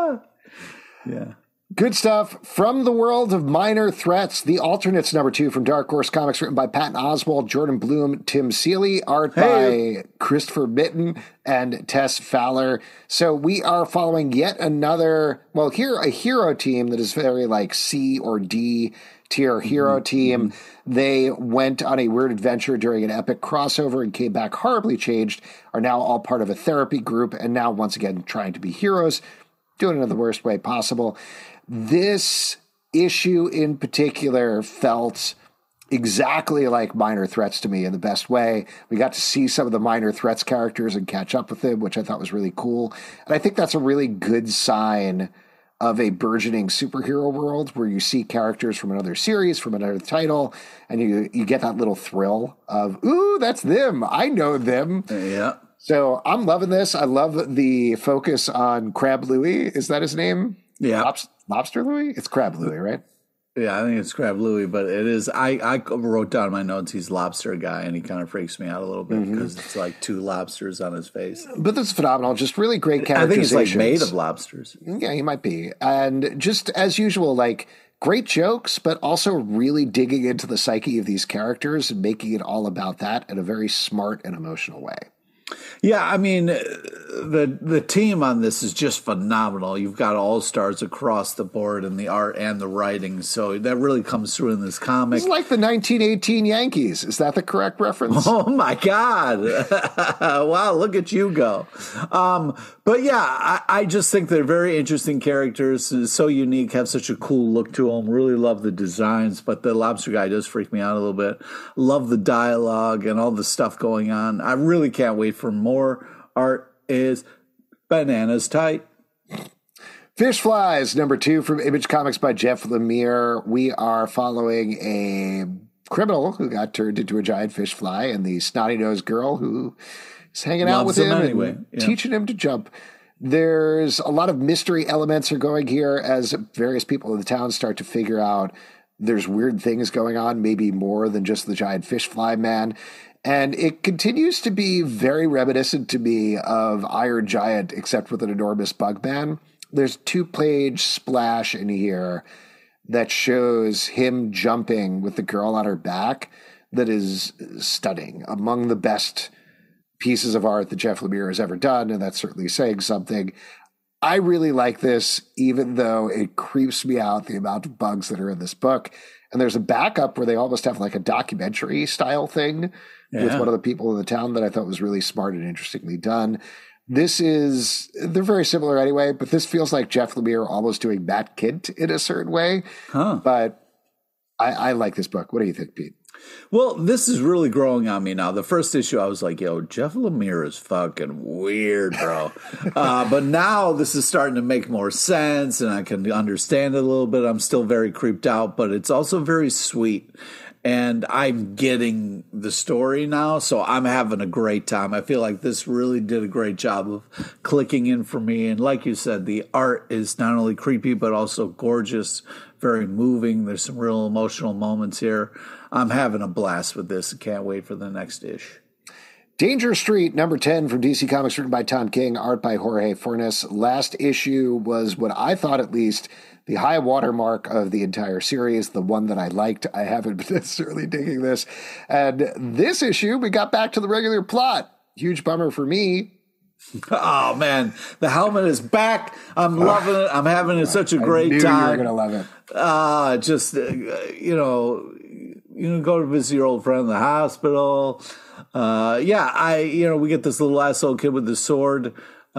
Yeah. Good stuff from the world of Minor Threats. The Alternates #2 from Dark Horse Comics, written by Patton Oswalt, Jordan Bloom, Tim Seeley, art by Christopher Mitten and Tess Fowler. So we are following yet another, a hero team that is very like C or D tier hero team. They went on a weird adventure during an epic crossover and came back horribly changed, are now all part of a therapy group, and now once again trying to be heroes, doing it in the worst way possible. This issue in particular felt exactly like Minor Threats to me in the best way. We got to see some of the Minor Threats characters and catch up with them, which I thought was really cool. And I think that's a really good sign of a burgeoning superhero world where you see characters from another series, from another title, and you get that little thrill of, ooh, that's them. I know them. Yeah. So I'm loving this. I love the focus on Crab Louie. Is that his name? Yeah. Lobster Louie? It's Crab Louie, right? Yeah, I think it's Crab Louie, but it is. I wrote down in my notes he's lobster guy, and he kind of freaks me out a little bit because it's like 2 lobsters on his face. But that's phenomenal. Just really great characterizations. I think he's like made of lobsters. Yeah, he might be. And just as usual, like great jokes, but also really digging into the psyche of these characters and making it all about that in a very smart and emotional way. Yeah, I mean, the team on this is just phenomenal. You've got all-stars across the board in the art and the writing, so that really comes through in this comic. It's like the 1918 Yankees. Is that the correct reference? Oh, my God. Wow, look at you go. But yeah, I just think they're very interesting characters, so unique, have such a cool look to them. Really love the designs, but the lobster guy does freak me out a little bit. Love the dialogue and all the stuff going on. I really can't wait for more. Art is bananas tight. Fish Flies, #2 from Image Comics by Jeff Lemire. We are following a criminal who got turned into a giant fish fly and the snotty-nosed girl who is hanging out with him anyway. and teaching him to jump. There's a lot of mystery elements are going here as various people in the town start to figure out there's weird things going on, maybe more than just the giant fish fly man. And it continues to be very reminiscent to me of Iron Giant, except with an enormous bug man. There's 2-page splash in here that shows him jumping with the girl on her back that is stunning. Among the best pieces of art that Jeff Lemire has ever done, and that's certainly saying something. I really like this, even though it creeps me out the amount of bugs that are in this book. And there's a backup where they almost have like a documentary style thing with one of the people in the town that I thought was really smart and interestingly done. They're very similar anyway, but this feels like Jeff Lemire almost doing Matt Kint in a certain way. But I like this book. What do you think, Pete? Well, this is really growing on me now. The first issue, I was like, yo, Jeff Lemire is fucking weird, bro. But now this is starting to make more sense, and I can understand it a little bit. I'm still very creeped out, but it's also very sweet. And I'm getting the story now, so I'm having a great time. I feel like this really did a great job of clicking in for me. And like you said, the art is not only creepy, but also gorgeous, very moving. There's some real emotional moments here. I'm having a blast with this and can't wait for the next ish. Danger Street, number 10 from DC Comics, written by Tom King, art by Jorge Fornes. Last issue was what I thought, at least, the high watermark of the entire series, the one that I liked. I haven't been necessarily digging this. And this issue, we got back to the regular plot. Huge bummer for me. Oh, man. The helmet is back. I'm loving it. I'm having such a great time. You were going to love it. You go to visit your old friend in the hospital. We get this little asshole kid with the sword.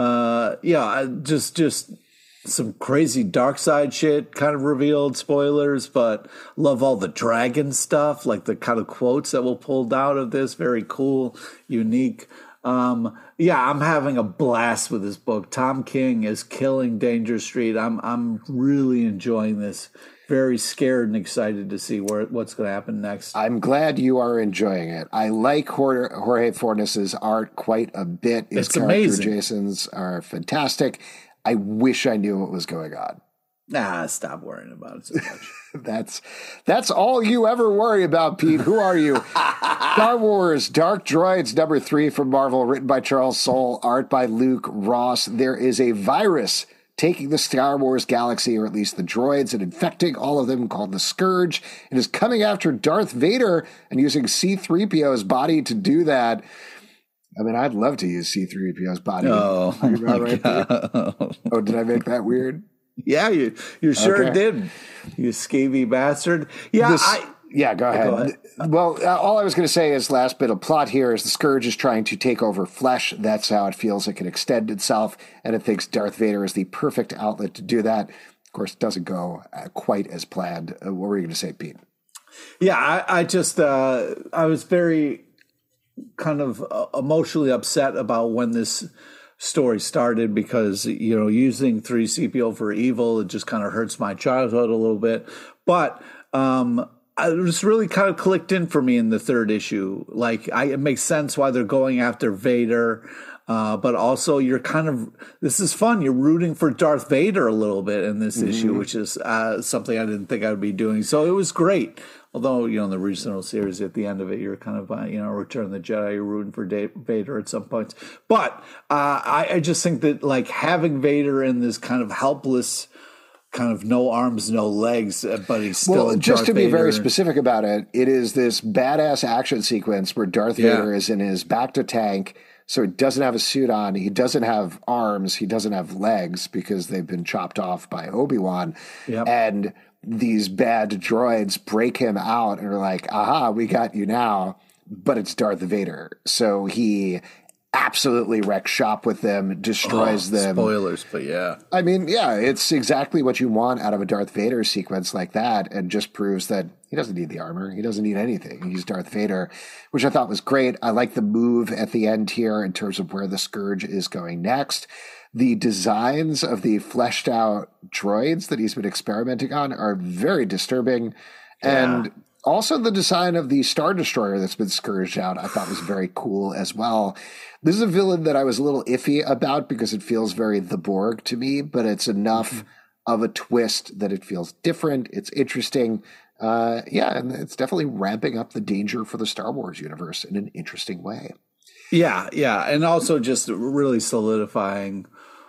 Just some crazy dark side shit kind of revealed, spoilers, but love all the dragon stuff, like the kind of quotes that were pulled out of this. Very cool, unique. I'm having a blast with this book. Tom King is killing Danger Street. I'm really enjoying this. Very scared and excited to see what's going to happen next. I'm glad you are enjoying it. I like Jorge Fornes' art quite a bit. His characterizations are fantastic. I wish I knew what was going on. Stop worrying about it so much. That's all you ever worry about, Pete. Who are you? Star Wars Dark Droids, number 3 from Marvel, written by Charles Soule, art by Luke Ross. There is a virus taking the Star Wars galaxy, or at least the droids, and infecting all of them, called the Scourge. It is coming after Darth Vader and using C-3PO's body to do that. I mean, I'd love to use C-3PO's body. Oh, my God. Oh, did I make that weird? Yeah, you sure did, you scaby bastard. Yeah, go ahead. Well, all I was going to say is last bit of plot here is the Scourge is trying to take over flesh. That's how it feels it can extend itself, and it thinks Darth Vader is the perfect outlet to do that. Of course, it doesn't go quite as planned. What were you going to say, Pete? Yeah, I was very kind of emotionally upset about when this story started because, using 3CPO for evil, it just kind of hurts my childhood a little bit. But it was really kind of clicked in for me in the third issue. Like, it makes sense why they're going after Vader. But also this is fun. You're rooting for Darth Vader a little bit in this issue, which is something I didn't think I would be doing. So it was great. Although, in the regional series, at the end of it, you're kind of, Return of the Jedi, you're rooting for Vader at some points. But I just think that, like, having Vader in this kind of helpless, kind of no arms, no legs, but he's still Well, just Darth to be Vader. very specific about it, it is this badass action sequence where Darth Vader is in his Bacta tank, so he doesn't have a suit on, he doesn't have arms, he doesn't have legs because they've been chopped off by Obi-Wan. Yep. And these bad droids break him out and are like, aha, we got you now. But it's Darth Vader. So he absolutely wrecks shop with them, destroys them. Spoilers, but yeah. I mean, yeah, it's exactly what you want out of a Darth Vader sequence like that, and just proves that he doesn't need the armor. He doesn't need anything. He's Darth Vader, which I thought was great. I like the move at the end here in terms of where the Scourge is going next. The designs of the fleshed out droids that he's been experimenting on are very disturbing. Yeah. And also the design of the Star Destroyer that's been scourged out, I thought was very cool as well. This is a villain that I was a little iffy about because it feels very The Borg to me, but it's enough of a twist that it feels different. It's interesting. And it's definitely ramping up the danger for the Star Wars universe in an interesting way. Yeah. And also just really solidifying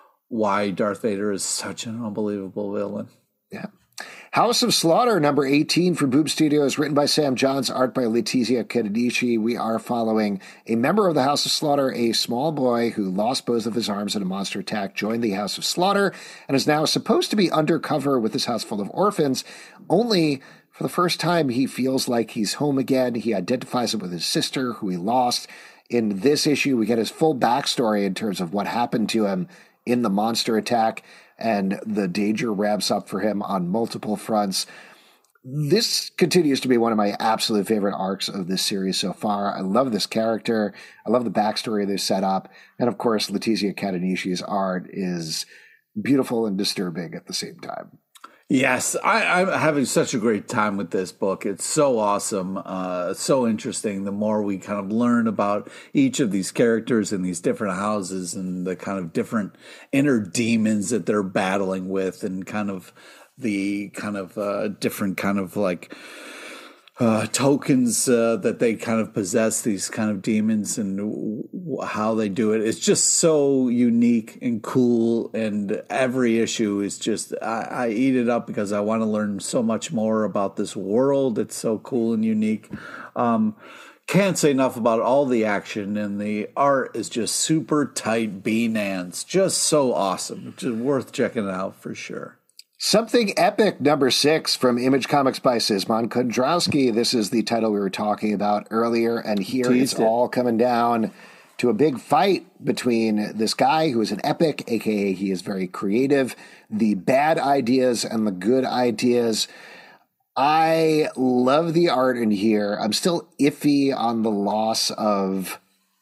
why Darth Vader is such an unbelievable villain. Yeah. House of Slaughter, number 18 from Boom Studios, written by Sam Johns, art by Letizia Kenichi. We are following a member of the House of Slaughter, a small boy who lost both of his arms in a monster attack, joined the House of Slaughter, and is now supposed to be undercover with this house full of orphans. Only for the first time, he feels like he's home again. He identifies it with his sister, who he lost. In this issue, we get his full backstory in terms of what happened to him in the monster attack, and the danger ramps up for him on multiple fronts. This continues to be one of my absolute favorite arcs of this series so far. I love this character. I love the backstory they set up. And of course, Letizia Katanishi's art is beautiful and disturbing at the same time. Yes, I'm having such a great time with this book. It's so awesome, so interesting. The more we kind of learn about each of these characters in these different houses and the kind of different inner demons that they're battling with, and kind of the kind of different kind of like tokens that they kind of possess, these kind of demons, and how they do it. It's just so unique and cool, and every issue is just I eat it up because I want to learn so much more about this world. It's so cool and unique. Can't say enough about all the action, and the art is just super tight B-Nance, just so awesome. Just worth checking out for sure. Something Epic number 6 from Image Comics by Szymon Kudrowski. This is the title we were talking about earlier, and here it's all coming down to a big fight between this guy who is an epic, aka he is very creative, the bad ideas and the good ideas. I love the art in here. I'm still iffy on the loss of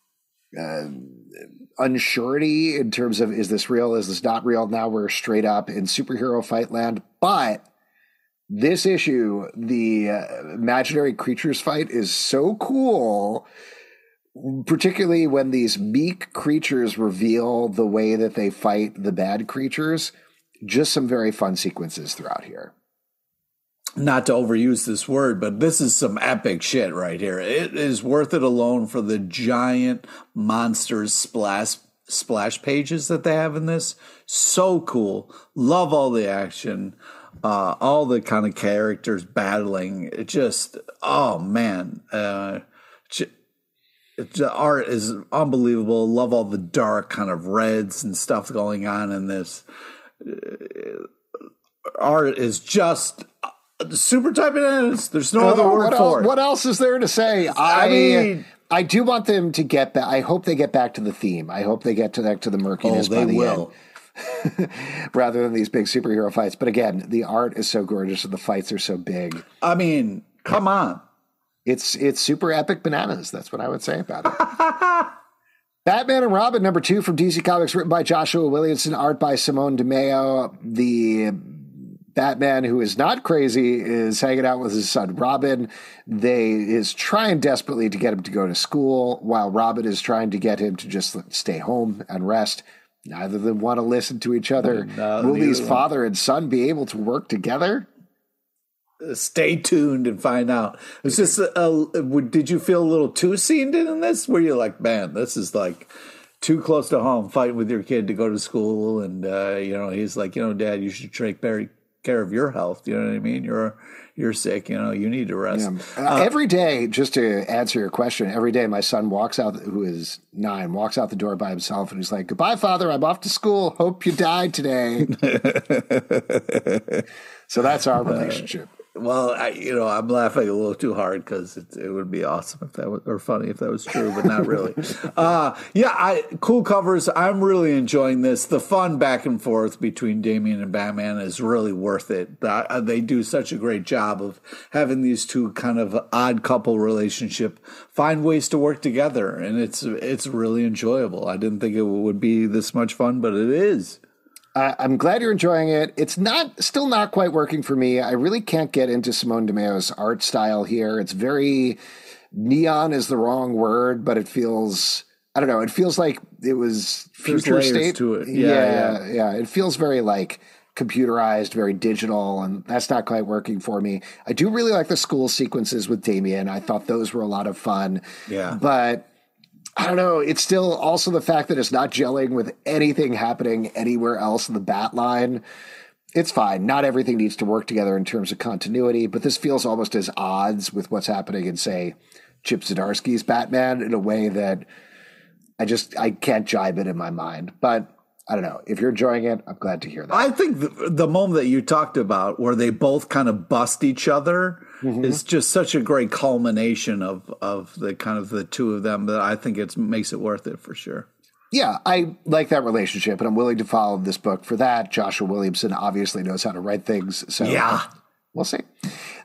unsurety in terms of, is this real, is this not real? Now we're straight up in superhero fight land. But this issue, the imaginary creatures fight, is so cool, particularly when these meek creatures reveal the way that they fight the bad creatures. Just some very fun sequences throughout here. Not to overuse this word, but this is some epic shit right here. It is worth it alone for the giant monsters splash pages that they have in this. So cool. Love all the action, all the kind of characters battling. It just, oh man. The art is unbelievable. Love all the dark kind of reds and stuff going on in this. Art is just super tight bananas. There's no other word for it. What else is there to say? I mean, I do want them to get back. I hope they get back to the theme. I hope they get back to the murkiness by the end, rather than these big superhero fights. But again, the art is so gorgeous and the fights are so big. I mean, come on. It's super epic bananas. That's what I would say about it. Batman and Robin, number 2 from DC Comics, written by Joshua Williamson, art by Simone DeMeo. The Batman, who is not crazy, is hanging out with his son Robin. They is trying desperately to get him to go to school, while Robin is trying to get him to just stay home and rest. Neither of them want to listen to each other. Will these father and son be able to work together? Stay tuned and find out. It's just, did you feel a little too seen in this? Where you're like, man, this is like too close to home, fighting with your kid to go to school. And, he's like, Dad, you should take care of your health. You know what I mean? You're sick. You need to rest. Yeah. Every day, just to answer your question, every day my son walks out, who is 9, walks out the door by himself, and he's like, "Goodbye, Father. I'm off to school. Hope you died today." So that's our relationship. Well, I'm laughing a little too hard because it would be awesome if that was, or funny if that was true, but not really. Cool covers. I'm really enjoying this. The fun back and forth between Damian and Batman is really worth it. They do such a great job of having these two kind of odd couple relationship find ways to work together, and it's really enjoyable. I didn't think it would be this much fun, but it is. I'm glad you're enjoying it. It's still not quite working for me. I really can't get into Simone DeMeo's art style here. It's very neon is the wrong word, but it feels, I don't know. It feels like it was future state to it. Yeah. It feels very like computerized, very digital, and that's not quite working for me. I do really like the school sequences with Damian. I thought those were a lot of fun. Yeah. But I don't know. It's still also the fact that it's not gelling with anything happening anywhere else in the bat line. It's fine. Not everything needs to work together in terms of continuity, but this feels almost as odds with what's happening in, say, Chip Zdarsky's Batman in a way that I can't jibe it in my mind. But I don't know. If you're enjoying it, I'm glad to hear that. I think the moment that you talked about where they both kind of bust each other is just such a great culmination of the kind of the two of them that I think it makes it worth it for sure. Yeah, I like that relationship, and I'm willing to follow this book for that. Joshua Williamson obviously knows how to write things. So yeah. We'll see.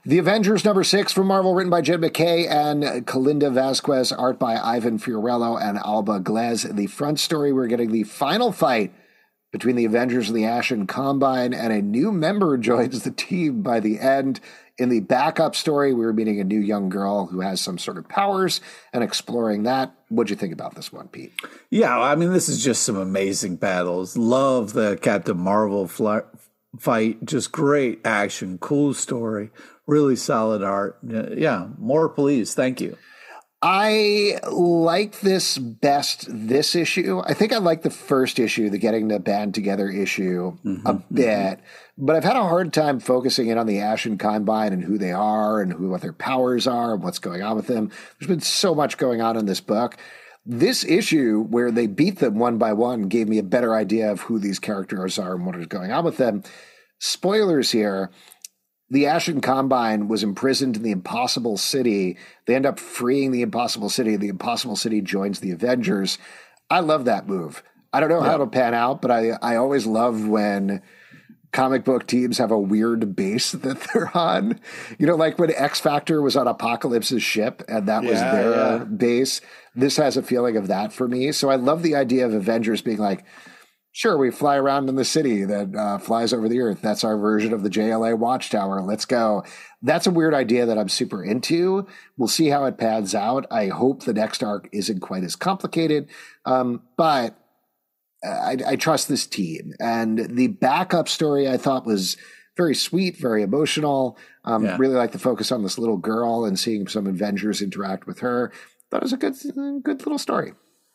The Avengers #6 from Marvel, written by Jed MacKay and Kalinda Vasquez, art by Ivan Fiorello and Alba Glez. The front story, we're getting the final fight between the Avengers and the Ashen Combine, and a new member joins the team by the end. In the backup story, we were meeting a new young girl who has some sort of powers and exploring that. What'd you think about this one, Pete? Yeah, I mean, this is just some amazing battles. Love the Captain Marvel fight. Just great action, cool story, really solid art. Yeah, more please. Thank you. I like this issue. I think I like the first issue, the getting the band together issue, a bit. But I've had a hard time focusing in on the Ashen Combine and who they are and what their powers are and what's going on with them. There's been so much going on in this book. This issue, where they beat them one by one, gave me a better idea of who these characters are and what is going on with them. Spoilers here. The Ashen Combine was imprisoned in the Impossible City. They end up freeing the Impossible City. The Impossible City joins the Avengers. I love that move. I don't know how it'll pan out, but I always love when comic book teams have a weird base that they're on. You know, like when X Factor was on Apocalypse's ship and that was their base. This has a feeling of that for me. So I love the idea of Avengers being like, sure, we fly around in the city that flies over the earth. That's our version of the JLA Watchtower. Let's go. That's a weird idea that I'm super into. We'll see how it pans out. I hope the next arc isn't quite as complicated, but I trust this team. And the backup story I thought was very sweet, very emotional. Really like the focus on this little girl and seeing some Avengers interact with her. Thought it was a good little story.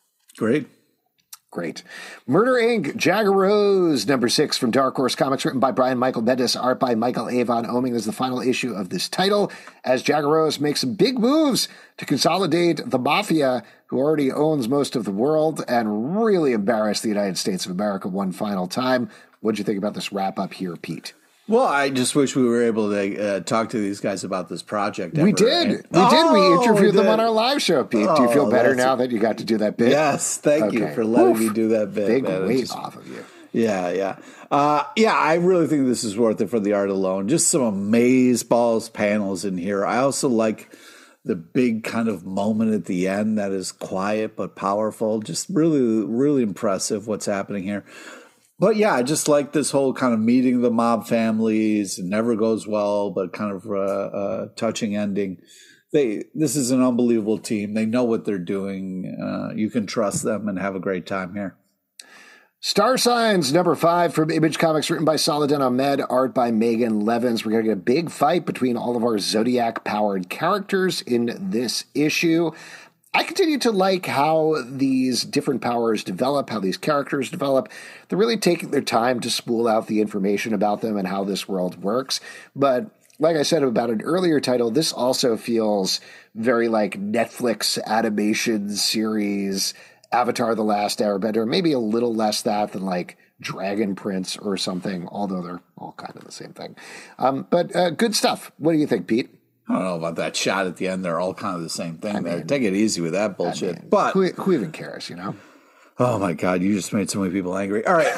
Great. Murder, Inc., Jagger Rose, #6 from Dark Horse Comics, written by Brian Michael Bendis, art by Michael Avon Oeming, is the final issue of this title, as Jagger Rose makes some big moves to consolidate the Mafia, who already owns most of the world, and really embarrass the United States of America one final time. What'd you think about this wrap-up here, Pete? Well, I just wish we were able to talk to these guys about this project. We did. We interviewed them on our live show, Pete. Do you feel better now that you got to do that bit? Yes, thank you for letting me do that bit. Big weight off of you. Yeah. I really think this is worth it for the art alone. Just some amazeballs panels in here. I also like the big kind of moment at the end that is quiet but powerful. Just really, really impressive what's happening here. But yeah, I just like this whole kind of meeting the mob families. It never goes well, but kind of touching ending. This is an unbelievable team. They know what they're doing. You can trust them and have a great time here. Star Signs, #5 from Image Comics, written by Saladin Ahmed, art by Megan Levins. We're going to get a big fight between all of our Zodiac-powered characters in this issue. I continue to like how these different powers develop, how these characters develop. They're really taking their time to spool out the information about them and how this world works. But like I said about an earlier title, this also feels very like Netflix animation series, Avatar: The Last Airbender, maybe a little less that than like Dragon Prince or something, although they're all kind of the same thing. But good stuff. What do you think, Pete? I don't know about that shot at the end. They're all kind of the same thing there. Take it easy with that bullshit. But who even cares, you know? Oh, my God. You just made so many people angry. All right.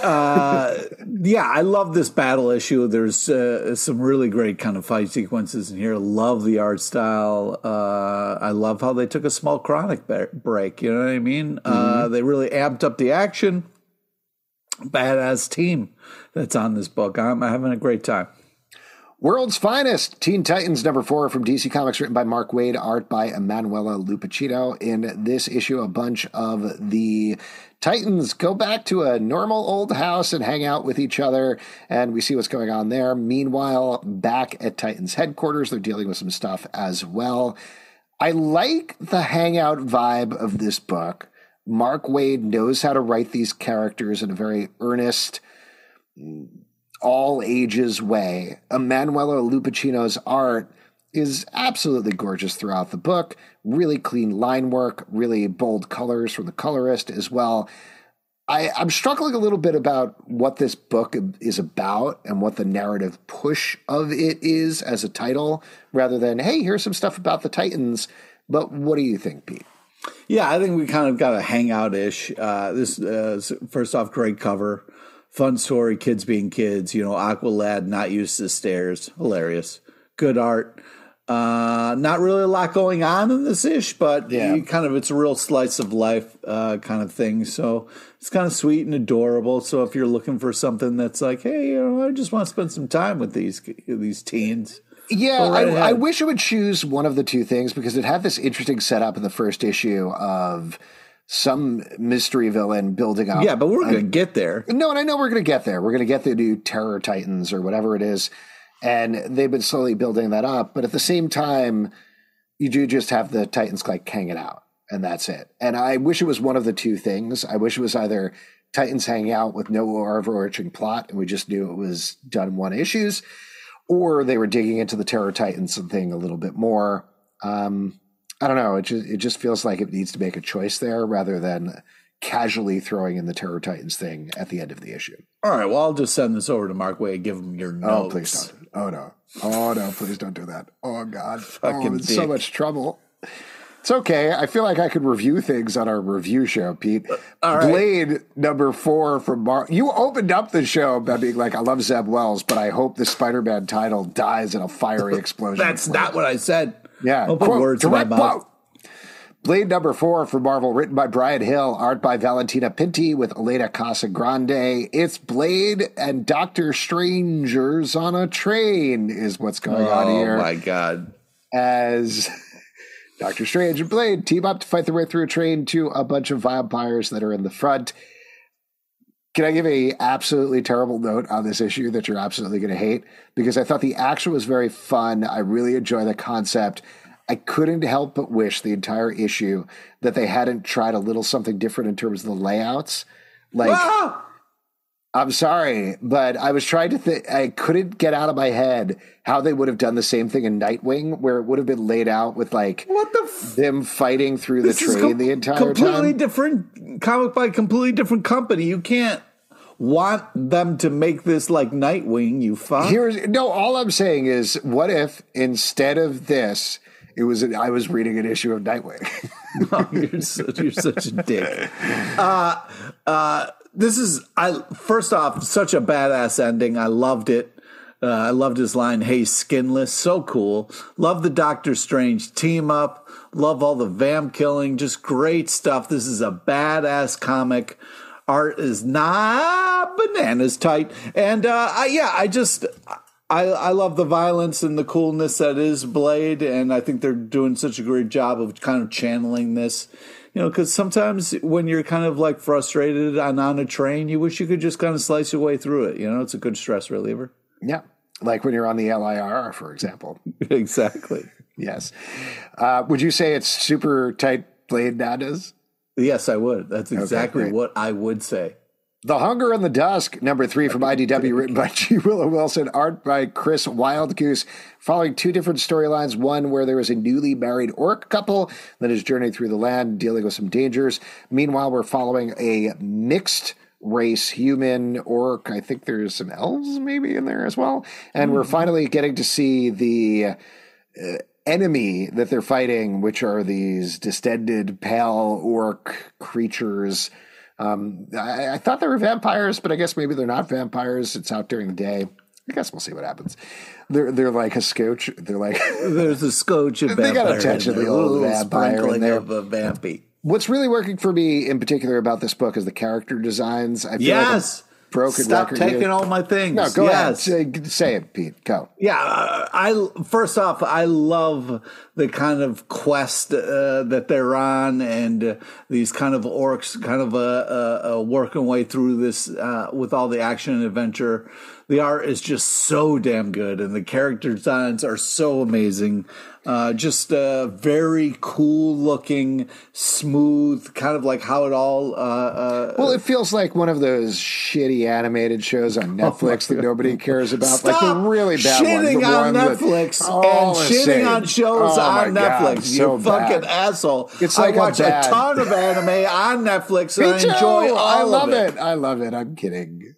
I love this battle issue. There's some really great kind of fight sequences in here. Love the art style. I love how they took a small chronic break. You know what I mean? They really amped up the action. Badass team that's on this book. I'm having a great time. World's Finest, Teen Titans #4 from DC Comics, written by Mark Waid, art by Emanuela Lupacino. In this issue, a bunch of the Titans go back to a normal old house and hang out with each other, and we see what's going on there. Meanwhile, back at Titans headquarters, they're dealing with some stuff as well. I like the hangout vibe of this book. Mark Waid knows how to write these characters in a very earnest, all ages way. Emanuela Lupacino's art is absolutely gorgeous throughout the book. Really clean line work, really bold colors from the colorist as well. I'm struggling a little bit about what this book is about and what the narrative push of it is as a title, rather than, hey, here's some stuff about the Titans. But what do you think, Pete? Yeah, I think we kind of got a hangout-ish. This first off, great cover. Fun story, kids being kids, Aqualad not used to stairs. Hilarious. good art. Not really a lot going on in this ish, but it's a real slice of life kind of thing. So it's kind of sweet and adorable. So if you're looking for something that's like, hey, I just want to spend some time with these teens. Yeah, I wish it would choose one of the two things, because it had this interesting setup in the first issue of some mystery villain building up. Yeah, but we're going to get there. No, and I know we're going to get there. We're going to get the new Terror Titans or whatever it is. And they've been slowly building that up. But at the same time, you do just have the Titans like hanging out, and that's it. And I wish it was one of the two things. I wish it was either Titans hanging out with no overarching plot, and we just knew it was done one issues, or they were digging into the Terror Titans thing a little bit more. I don't know. It just feels like it needs to make a choice there rather than casually throwing in the Terror Titans thing at the end of the issue. All right. Well, I'll just send this over to Mark Way and give him your notes. Oh, please don't. Oh, no. Oh, no. Please don't do that. Oh, God. Fucking it's so much trouble. It's okay. I feel like I could review things on our review show, Pete. All right. Blade #4 from Mark. You opened up the show by being like, I love Zeb Wells, but I hope the Spider-Man title dies in a fiery explosion. That's not what I said. Yeah. Don't put words in my mouth. Blade #4 from Marvel, written by Brian Hill, art by Valentina Pinti with Elena Casagrande. It's Blade and Doctor Strangers on a train is what's going on here. Oh, my God. As Doctor Strange and Blade team up to fight their way through a train to a bunch of vampires that are in the front. Can I give a absolutely terrible note on this issue that you're absolutely going to hate? Because I thought the action was very fun. I really enjoy the concept. I couldn't help but wish the entire issue that they hadn't tried a little something different in terms of the layouts. I'm sorry, but I was trying to think. I couldn't get out of my head how they would have done the same thing in Nightwing, where it would have been laid out with like them fighting through the train the entire time. Completely different comic by completely different company. You can't want them to make this like Nightwing. You fuck. All I'm saying is, what if instead of this, I was reading an issue of Nightwing. Oh, you're such a dick. This is first off, such a badass ending. I loved it. I loved his line, "Hey, skinless," so cool. Love the Doctor Strange team up. Love all the vamp killing. Just great stuff. This is a badass comic. Art is not bananas tight, and I love the violence and the coolness that is Blade, and I think they're doing such a great job of kind of channeling this. Because sometimes when you're kind of like frustrated and on a train, you wish you could just kind of slice your way through it. It's a good stress reliever. Yeah. Like when you're on the LIRR, for example. Exactly. Yes. Would you say it's super tight Blade nowadays? Yes, I would. That's exactly what I would say. The Hunger in the Dusk, #3 from IDW, written by G. Willow Wilson, art by Chris Wildgoose, following two different storylines. One where there is a newly married orc couple that is journeying through the land, dealing with some dangers. Meanwhile, we're following a mixed race, human, orc. I think there's some elves maybe in there as well. And we're finally getting to see the enemy that they're fighting, which are these distended, pale orc creatures. I thought they were vampires, but I guess maybe they're not vampires. It's out during the day. I guess we'll see what happens. They're like a scotch. They're like there's a scotch of vampire. They got attention to the old vampire in there. Of a vampy. What's really working for me in particular about this book is the character designs. I feel yes. Like broken Stop record taking here. all my things. No, go ahead. Say it, Pete. Go. Yeah, first off, I love the kind of quest that they're on, and these kind of orcs kind of working way through this with all the action and adventure. The art is just so damn good, and the character designs are so amazing. Just very cool looking, smooth, kind of like how it all. Well, it feels like one of those shitty animated shows on Netflix that nobody cares about. Stop like the really bad shitting one, on Netflix and shitting on shows on Netflix. You fucking asshole! It's I like watch a ton of anime on Netflix and I enjoy all of it. I love it. I'm kidding.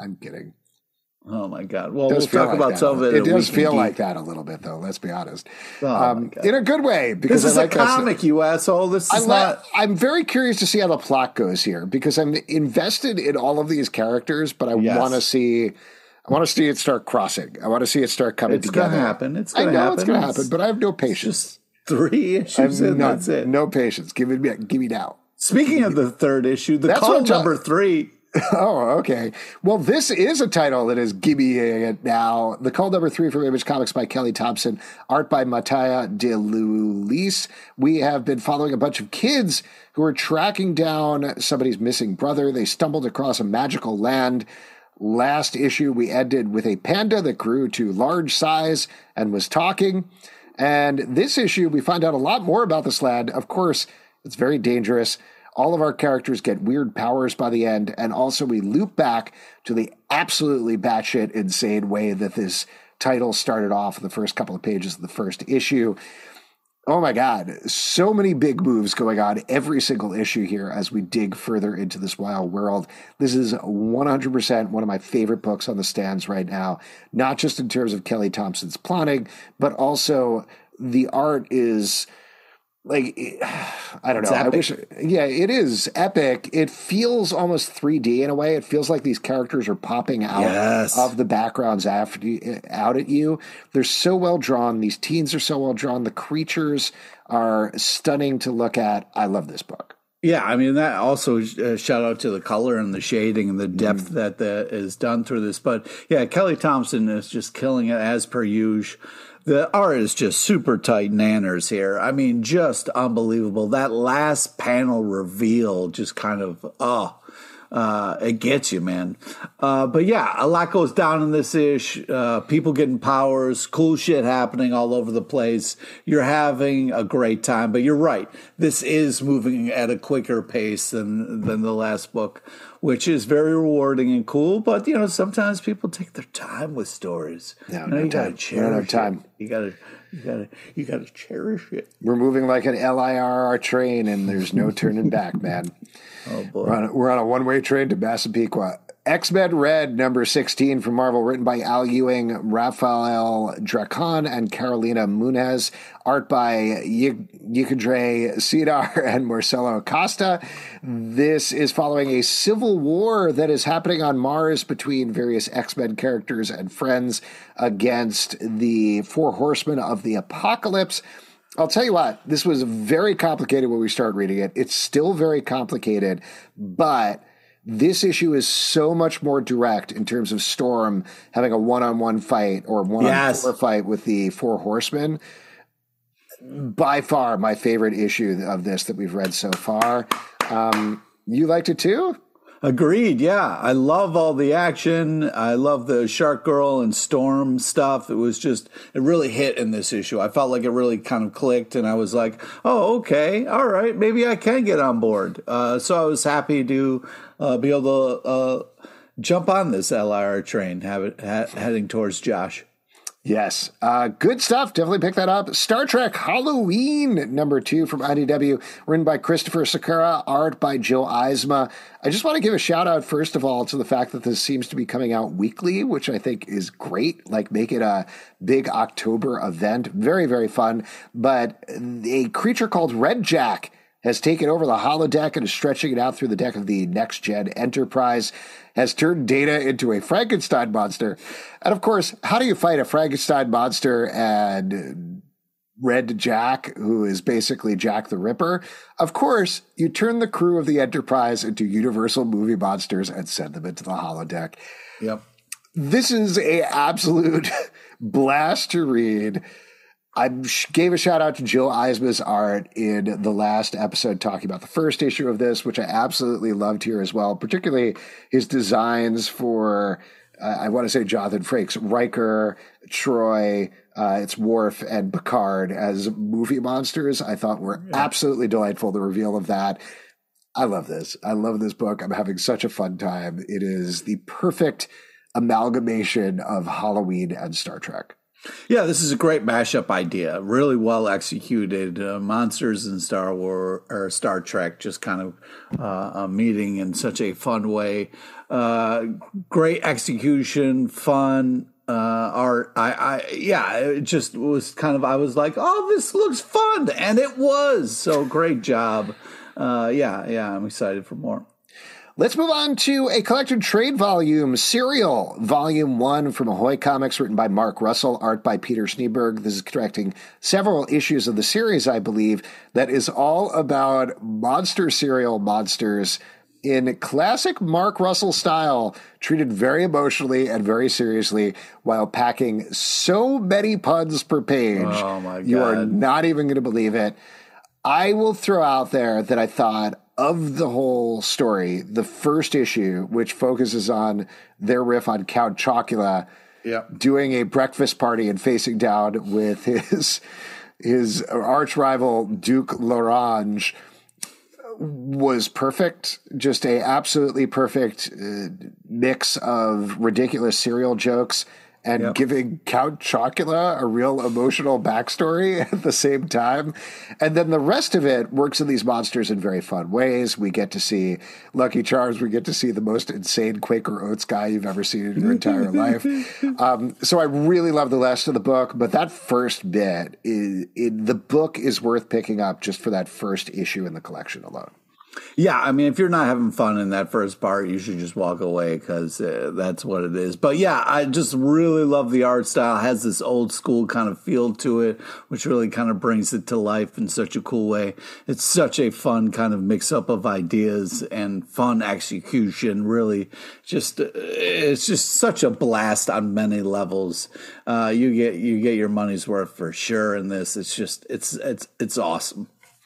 Oh my God! Well, we'll talk about some of it. It does feel like that a little bit, though. Let's be honest. In a good way, because this is I like a comic, you asshole. This is not. I'm very curious to see how the plot goes here because I'm invested in all of these characters, but I want to see I want to see it start crossing. I want to see it start coming together. It's going to happen. It's going to happen. It's going to happen, but I have no patience. Just 3 issues and that's it. No patience. Give me now. Speaking of the 3rd issue, the call number 3. Oh, okay. Well, this is a title that is gimme it now. The Call number 3 from Image Comics by Kelly Thompson, art by Mattia De Lulis. We have been following a bunch of kids who are tracking down somebody's missing brother. They stumbled across a magical land. Last issue, we ended with a panda that grew to large size and was talking. And this issue, we find out a lot more about this land. Of course, it's very dangerous. All of our characters get weird powers by the end, and also we loop back to the absolutely batshit insane way that this title started off in the first couple of pages of the first issue. Oh my God, so many big moves going on every single issue here as we dig further into this wild world. This is 100% one of my favorite books on the stands right now, not just in terms of Kelly Thompson's plotting, but also the art is... like, I don't know. I wish, it is epic. It feels almost 3D in a way. It feels like these characters are popping out of the backgrounds out at you. They're so well drawn. These teens are so well drawn. The creatures are stunning to look at. I love this book. Yeah, I mean, that also shout out to the color and the shading and the depth that is done through this. But yeah, Kelly Thompson is just killing it as per usual. The art is just super tight nanners here. I mean, just unbelievable. That last panel reveal just kind of, it gets you, man. But yeah, a lot goes down in this ish. People getting powers, cool shit happening all over the place. You're having a great time, but you're right. This is moving at a quicker pace than the last book, which is very rewarding and cool. But, you know, sometimes people take their time with stories. You gotta cherish it. You gotta cherish it. We're moving like an LIRR train, and there's no turning back, man. Oh, boy. We're on a one-way train to Massapequa. X-Men Red, number 16 from Marvel, written by Al Ewing, Rafael Dracon, and Carolina Munez. Art by Yikadre Sidar and Marcelo Acosta. This is following a civil war that is happening on Mars between various X-Men characters and friends against the Four Horsemen of the Apocalypse. I'll tell you what, this was very complicated when we start reading it. It's still very complicated, but this issue is so much more direct in terms of Storm having a one-on-one fight or one-on-four fight with the Four Horsemen. By far my favorite issue of this that we've read so far. You liked it too? Agreed. Yeah. I love all the action. I love the Shark Girl and Storm stuff. It really hit in this issue. I felt like it really kind of clicked and I was like, oh, okay. All right. Maybe I can get on board. So I was happy to be able to jump on this LIR train, heading towards Josh. Yes. Good stuff. Definitely pick that up. Star Trek Halloween, number 2 from IDW, written by Christopher Sakura, art by Joe Eisma. I just want to give a shout out, first of all, to the fact that this seems to be coming out weekly, which I think is great. Like, make it a big October event. Very, very fun. But a creature called Red Jack has taken over the holodeck and is stretching it out through the deck of the Next Gen Enterprise, has turned Data into a Frankenstein monster. And of course, how do you fight a Frankenstein monster and Red Jack, who is basically Jack the Ripper? Of course, you turn the crew of the Enterprise into Universal movie monsters and send them into the holodeck. Yep. This is a absolute blast to read. I gave a shout out to Joe Eisma's art in the last episode talking about the first issue of this, which I absolutely loved here as well, particularly his designs for, I want to say Jonathan Frakes, Riker, Troy, it's Worf, and Picard as movie monsters. I thought were absolutely delightful, the reveal of that. I love this. I love this book. I'm having such a fun time. It is the perfect amalgamation of Halloween and Star Trek. Yeah, this is a great mashup idea. Really well executed. Monsters and Star Trek just kind of meeting in such a fun way. Great execution, fun art. It just was kind of, I was like, oh, this looks fun. And it was. So great job. I'm excited for more. Let's move on to a collected trade volume, Serial, Volume 1 from Ahoy Comics, written by Mark Russell, art by Peter Schneeberg. This is connecting several issues of the series, I believe, that is all about monster cereal monsters in classic Mark Russell style, treated very emotionally and very seriously while packing so many puns per page. Oh, my God. You are not even going to believe it. I will throw out there that I thought of the whole story, the first issue, which focuses on their riff on Count Chocula doing a breakfast party and facing down with his arch rival Duke L'Orange, was perfect. Just a absolutely perfect mix of ridiculous cereal jokes and giving Count Chocula a real emotional backstory at the same time. And then the rest of it works in these monsters in very fun ways. We get to see Lucky Charms. We get to see the most insane Quaker Oats guy you've ever seen in your entire life. So I really love the rest of the book, but that first bit, the book is worth picking up just for that first issue in the collection alone. Yeah, I mean, if you're not having fun in that first part, you should just walk away because that's what it is. But yeah, I just really love the art style. It has this old school kind of feel to it, which really kind of brings it to life in such a cool way. It's such a fun kind of mix up of ideas and fun execution. Really, it's just such a blast on many levels. You get your money's worth for sure in this. It's just it's awesome.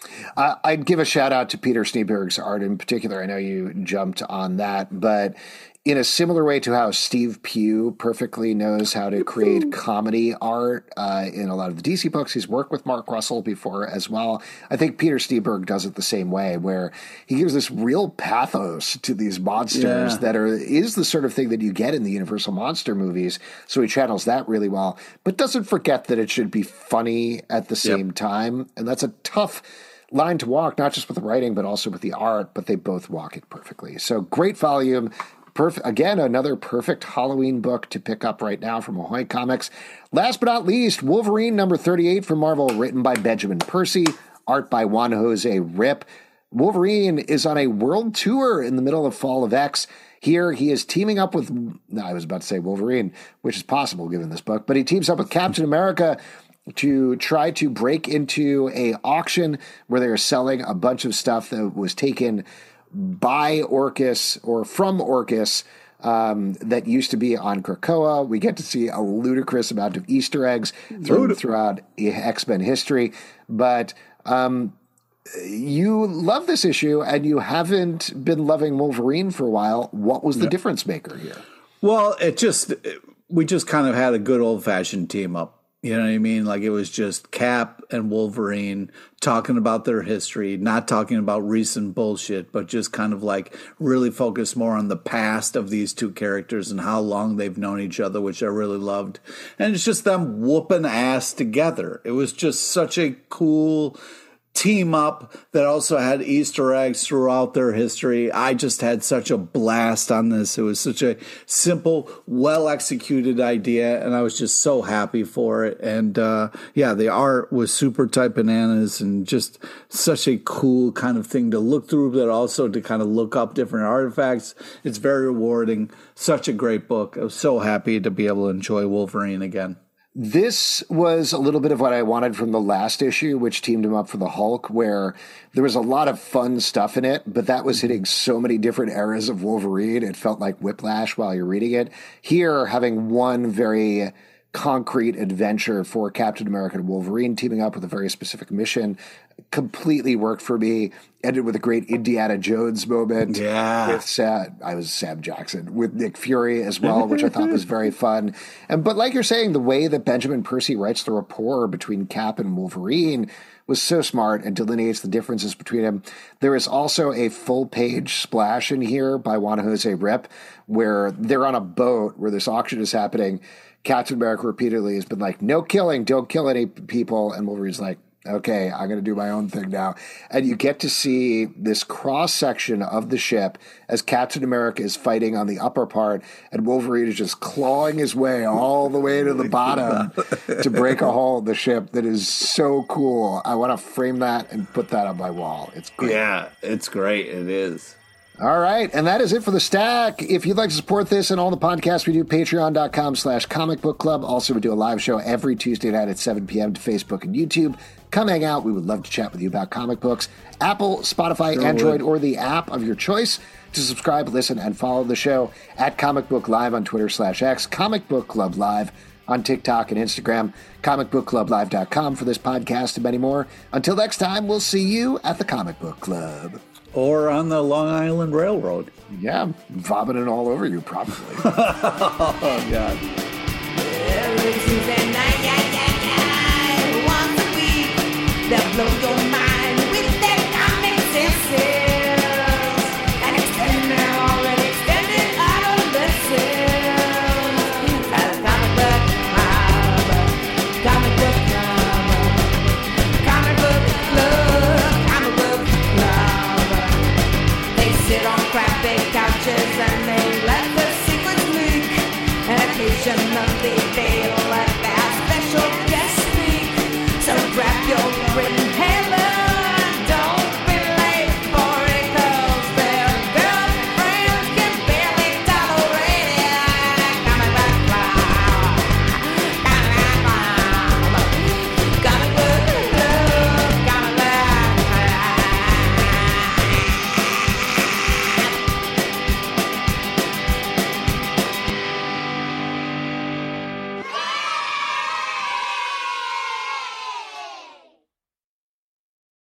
I'd give a shout out to Peter Schneeberg's art in particular. I know you jumped on that, but in a similar way to how Steve Pugh perfectly knows how to create comedy art in a lot of the DC books, he's worked with Mark Russell before as well. I think Peter Schneeberg does it the same way, where he gives this real pathos to these monsters that is the sort of thing that you get in the Universal Monster movies. So he channels that really well, but doesn't forget that it should be funny at the same time. And that's a tough line to walk, not just with the writing, but also with the art, but they both walk it perfectly. So great volume. Again, another perfect Halloween book to pick up right now from Ahoy Comics. Last but not least, Wolverine number 38 from Marvel, written by Benjamin Percy, art by Juan Jose Rip. Wolverine is on a world tour in the middle of Fall of X. Here, he is teaming up with, I was about to say Wolverine, which is possible given this book, but he teams up with Captain America to try to break into a auction where they are selling a bunch of stuff that was taken by Orchis or from Orchis that used to be on Krakoa. We get to see a ludicrous amount of Easter eggs throughout X-Men history. But you love this issue and you haven't been loving Wolverine for a while. What was the difference maker here? Well, we just kind of had a good old-fashioned team up. You know what I mean? Like, it was just Cap and Wolverine talking about their history, not talking about recent bullshit, but just kind of like really focus more on the past of these two characters and how long they've known each other, which I really loved. And it's just them whooping ass together. It was just such a cool team up that also had Easter eggs throughout their history. I just had such a blast on this. It was such a simple, well-executed idea, and I was just so happy for it. And the art was super tight bananas and just such a cool kind of thing to look through, but also to kind of look up different artifacts. It's very rewarding. Such a great book. I was so happy to be able to enjoy Wolverine again. This was a little bit of what I wanted from the last issue, which teamed him up for the Hulk, where there was a lot of fun stuff in it, but that was hitting so many different eras of Wolverine. It felt like whiplash while you're reading it. Here, having one very concrete adventure for Captain America and Wolverine teaming up with a very specific mission completely worked for me. Ended with a great Indiana Jones moment with Sam Jackson, with Nick Fury as well, which I thought was very fun. But like you're saying, the way that Benjamin Percy writes the rapport between Cap and Wolverine was so smart and delineates the differences between them. There is also a full-page splash in here by Juan Jose Rip where they're on a boat where this auction is happening. Captain America repeatedly has been like, no killing, don't kill any people. And Wolverine's like, okay, I'm going to do my own thing now. And you get to see this cross-section of the ship as Captain America is fighting on the upper part, and Wolverine is just clawing his way all the way to the bottom to break a hole in the ship. That is so cool. I want to frame that and put that on my wall. It's great. Yeah, it's great. It is. All right, and that is it for the stack. If you'd like to support this and all the podcasts we do, patreon.com/Comic Book Club. Also, we do a live show every Tuesday night at 7 p.m. to Facebook and YouTube. Come hang out. We would love to chat with you about comic books. Apple, Spotify, Android, or the app of your choice to subscribe, listen, and follow the show at Comic Book Live on Twitter/X, Comic Book Club Live on TikTok and Instagram, comicbookclublive.com for this podcast and many more. Until next time, we'll see you at the Comic Book Club. Or on the Long Island Railroad. Yeah, vomiting all over you, probably. Oh, God. Every Tuesday night.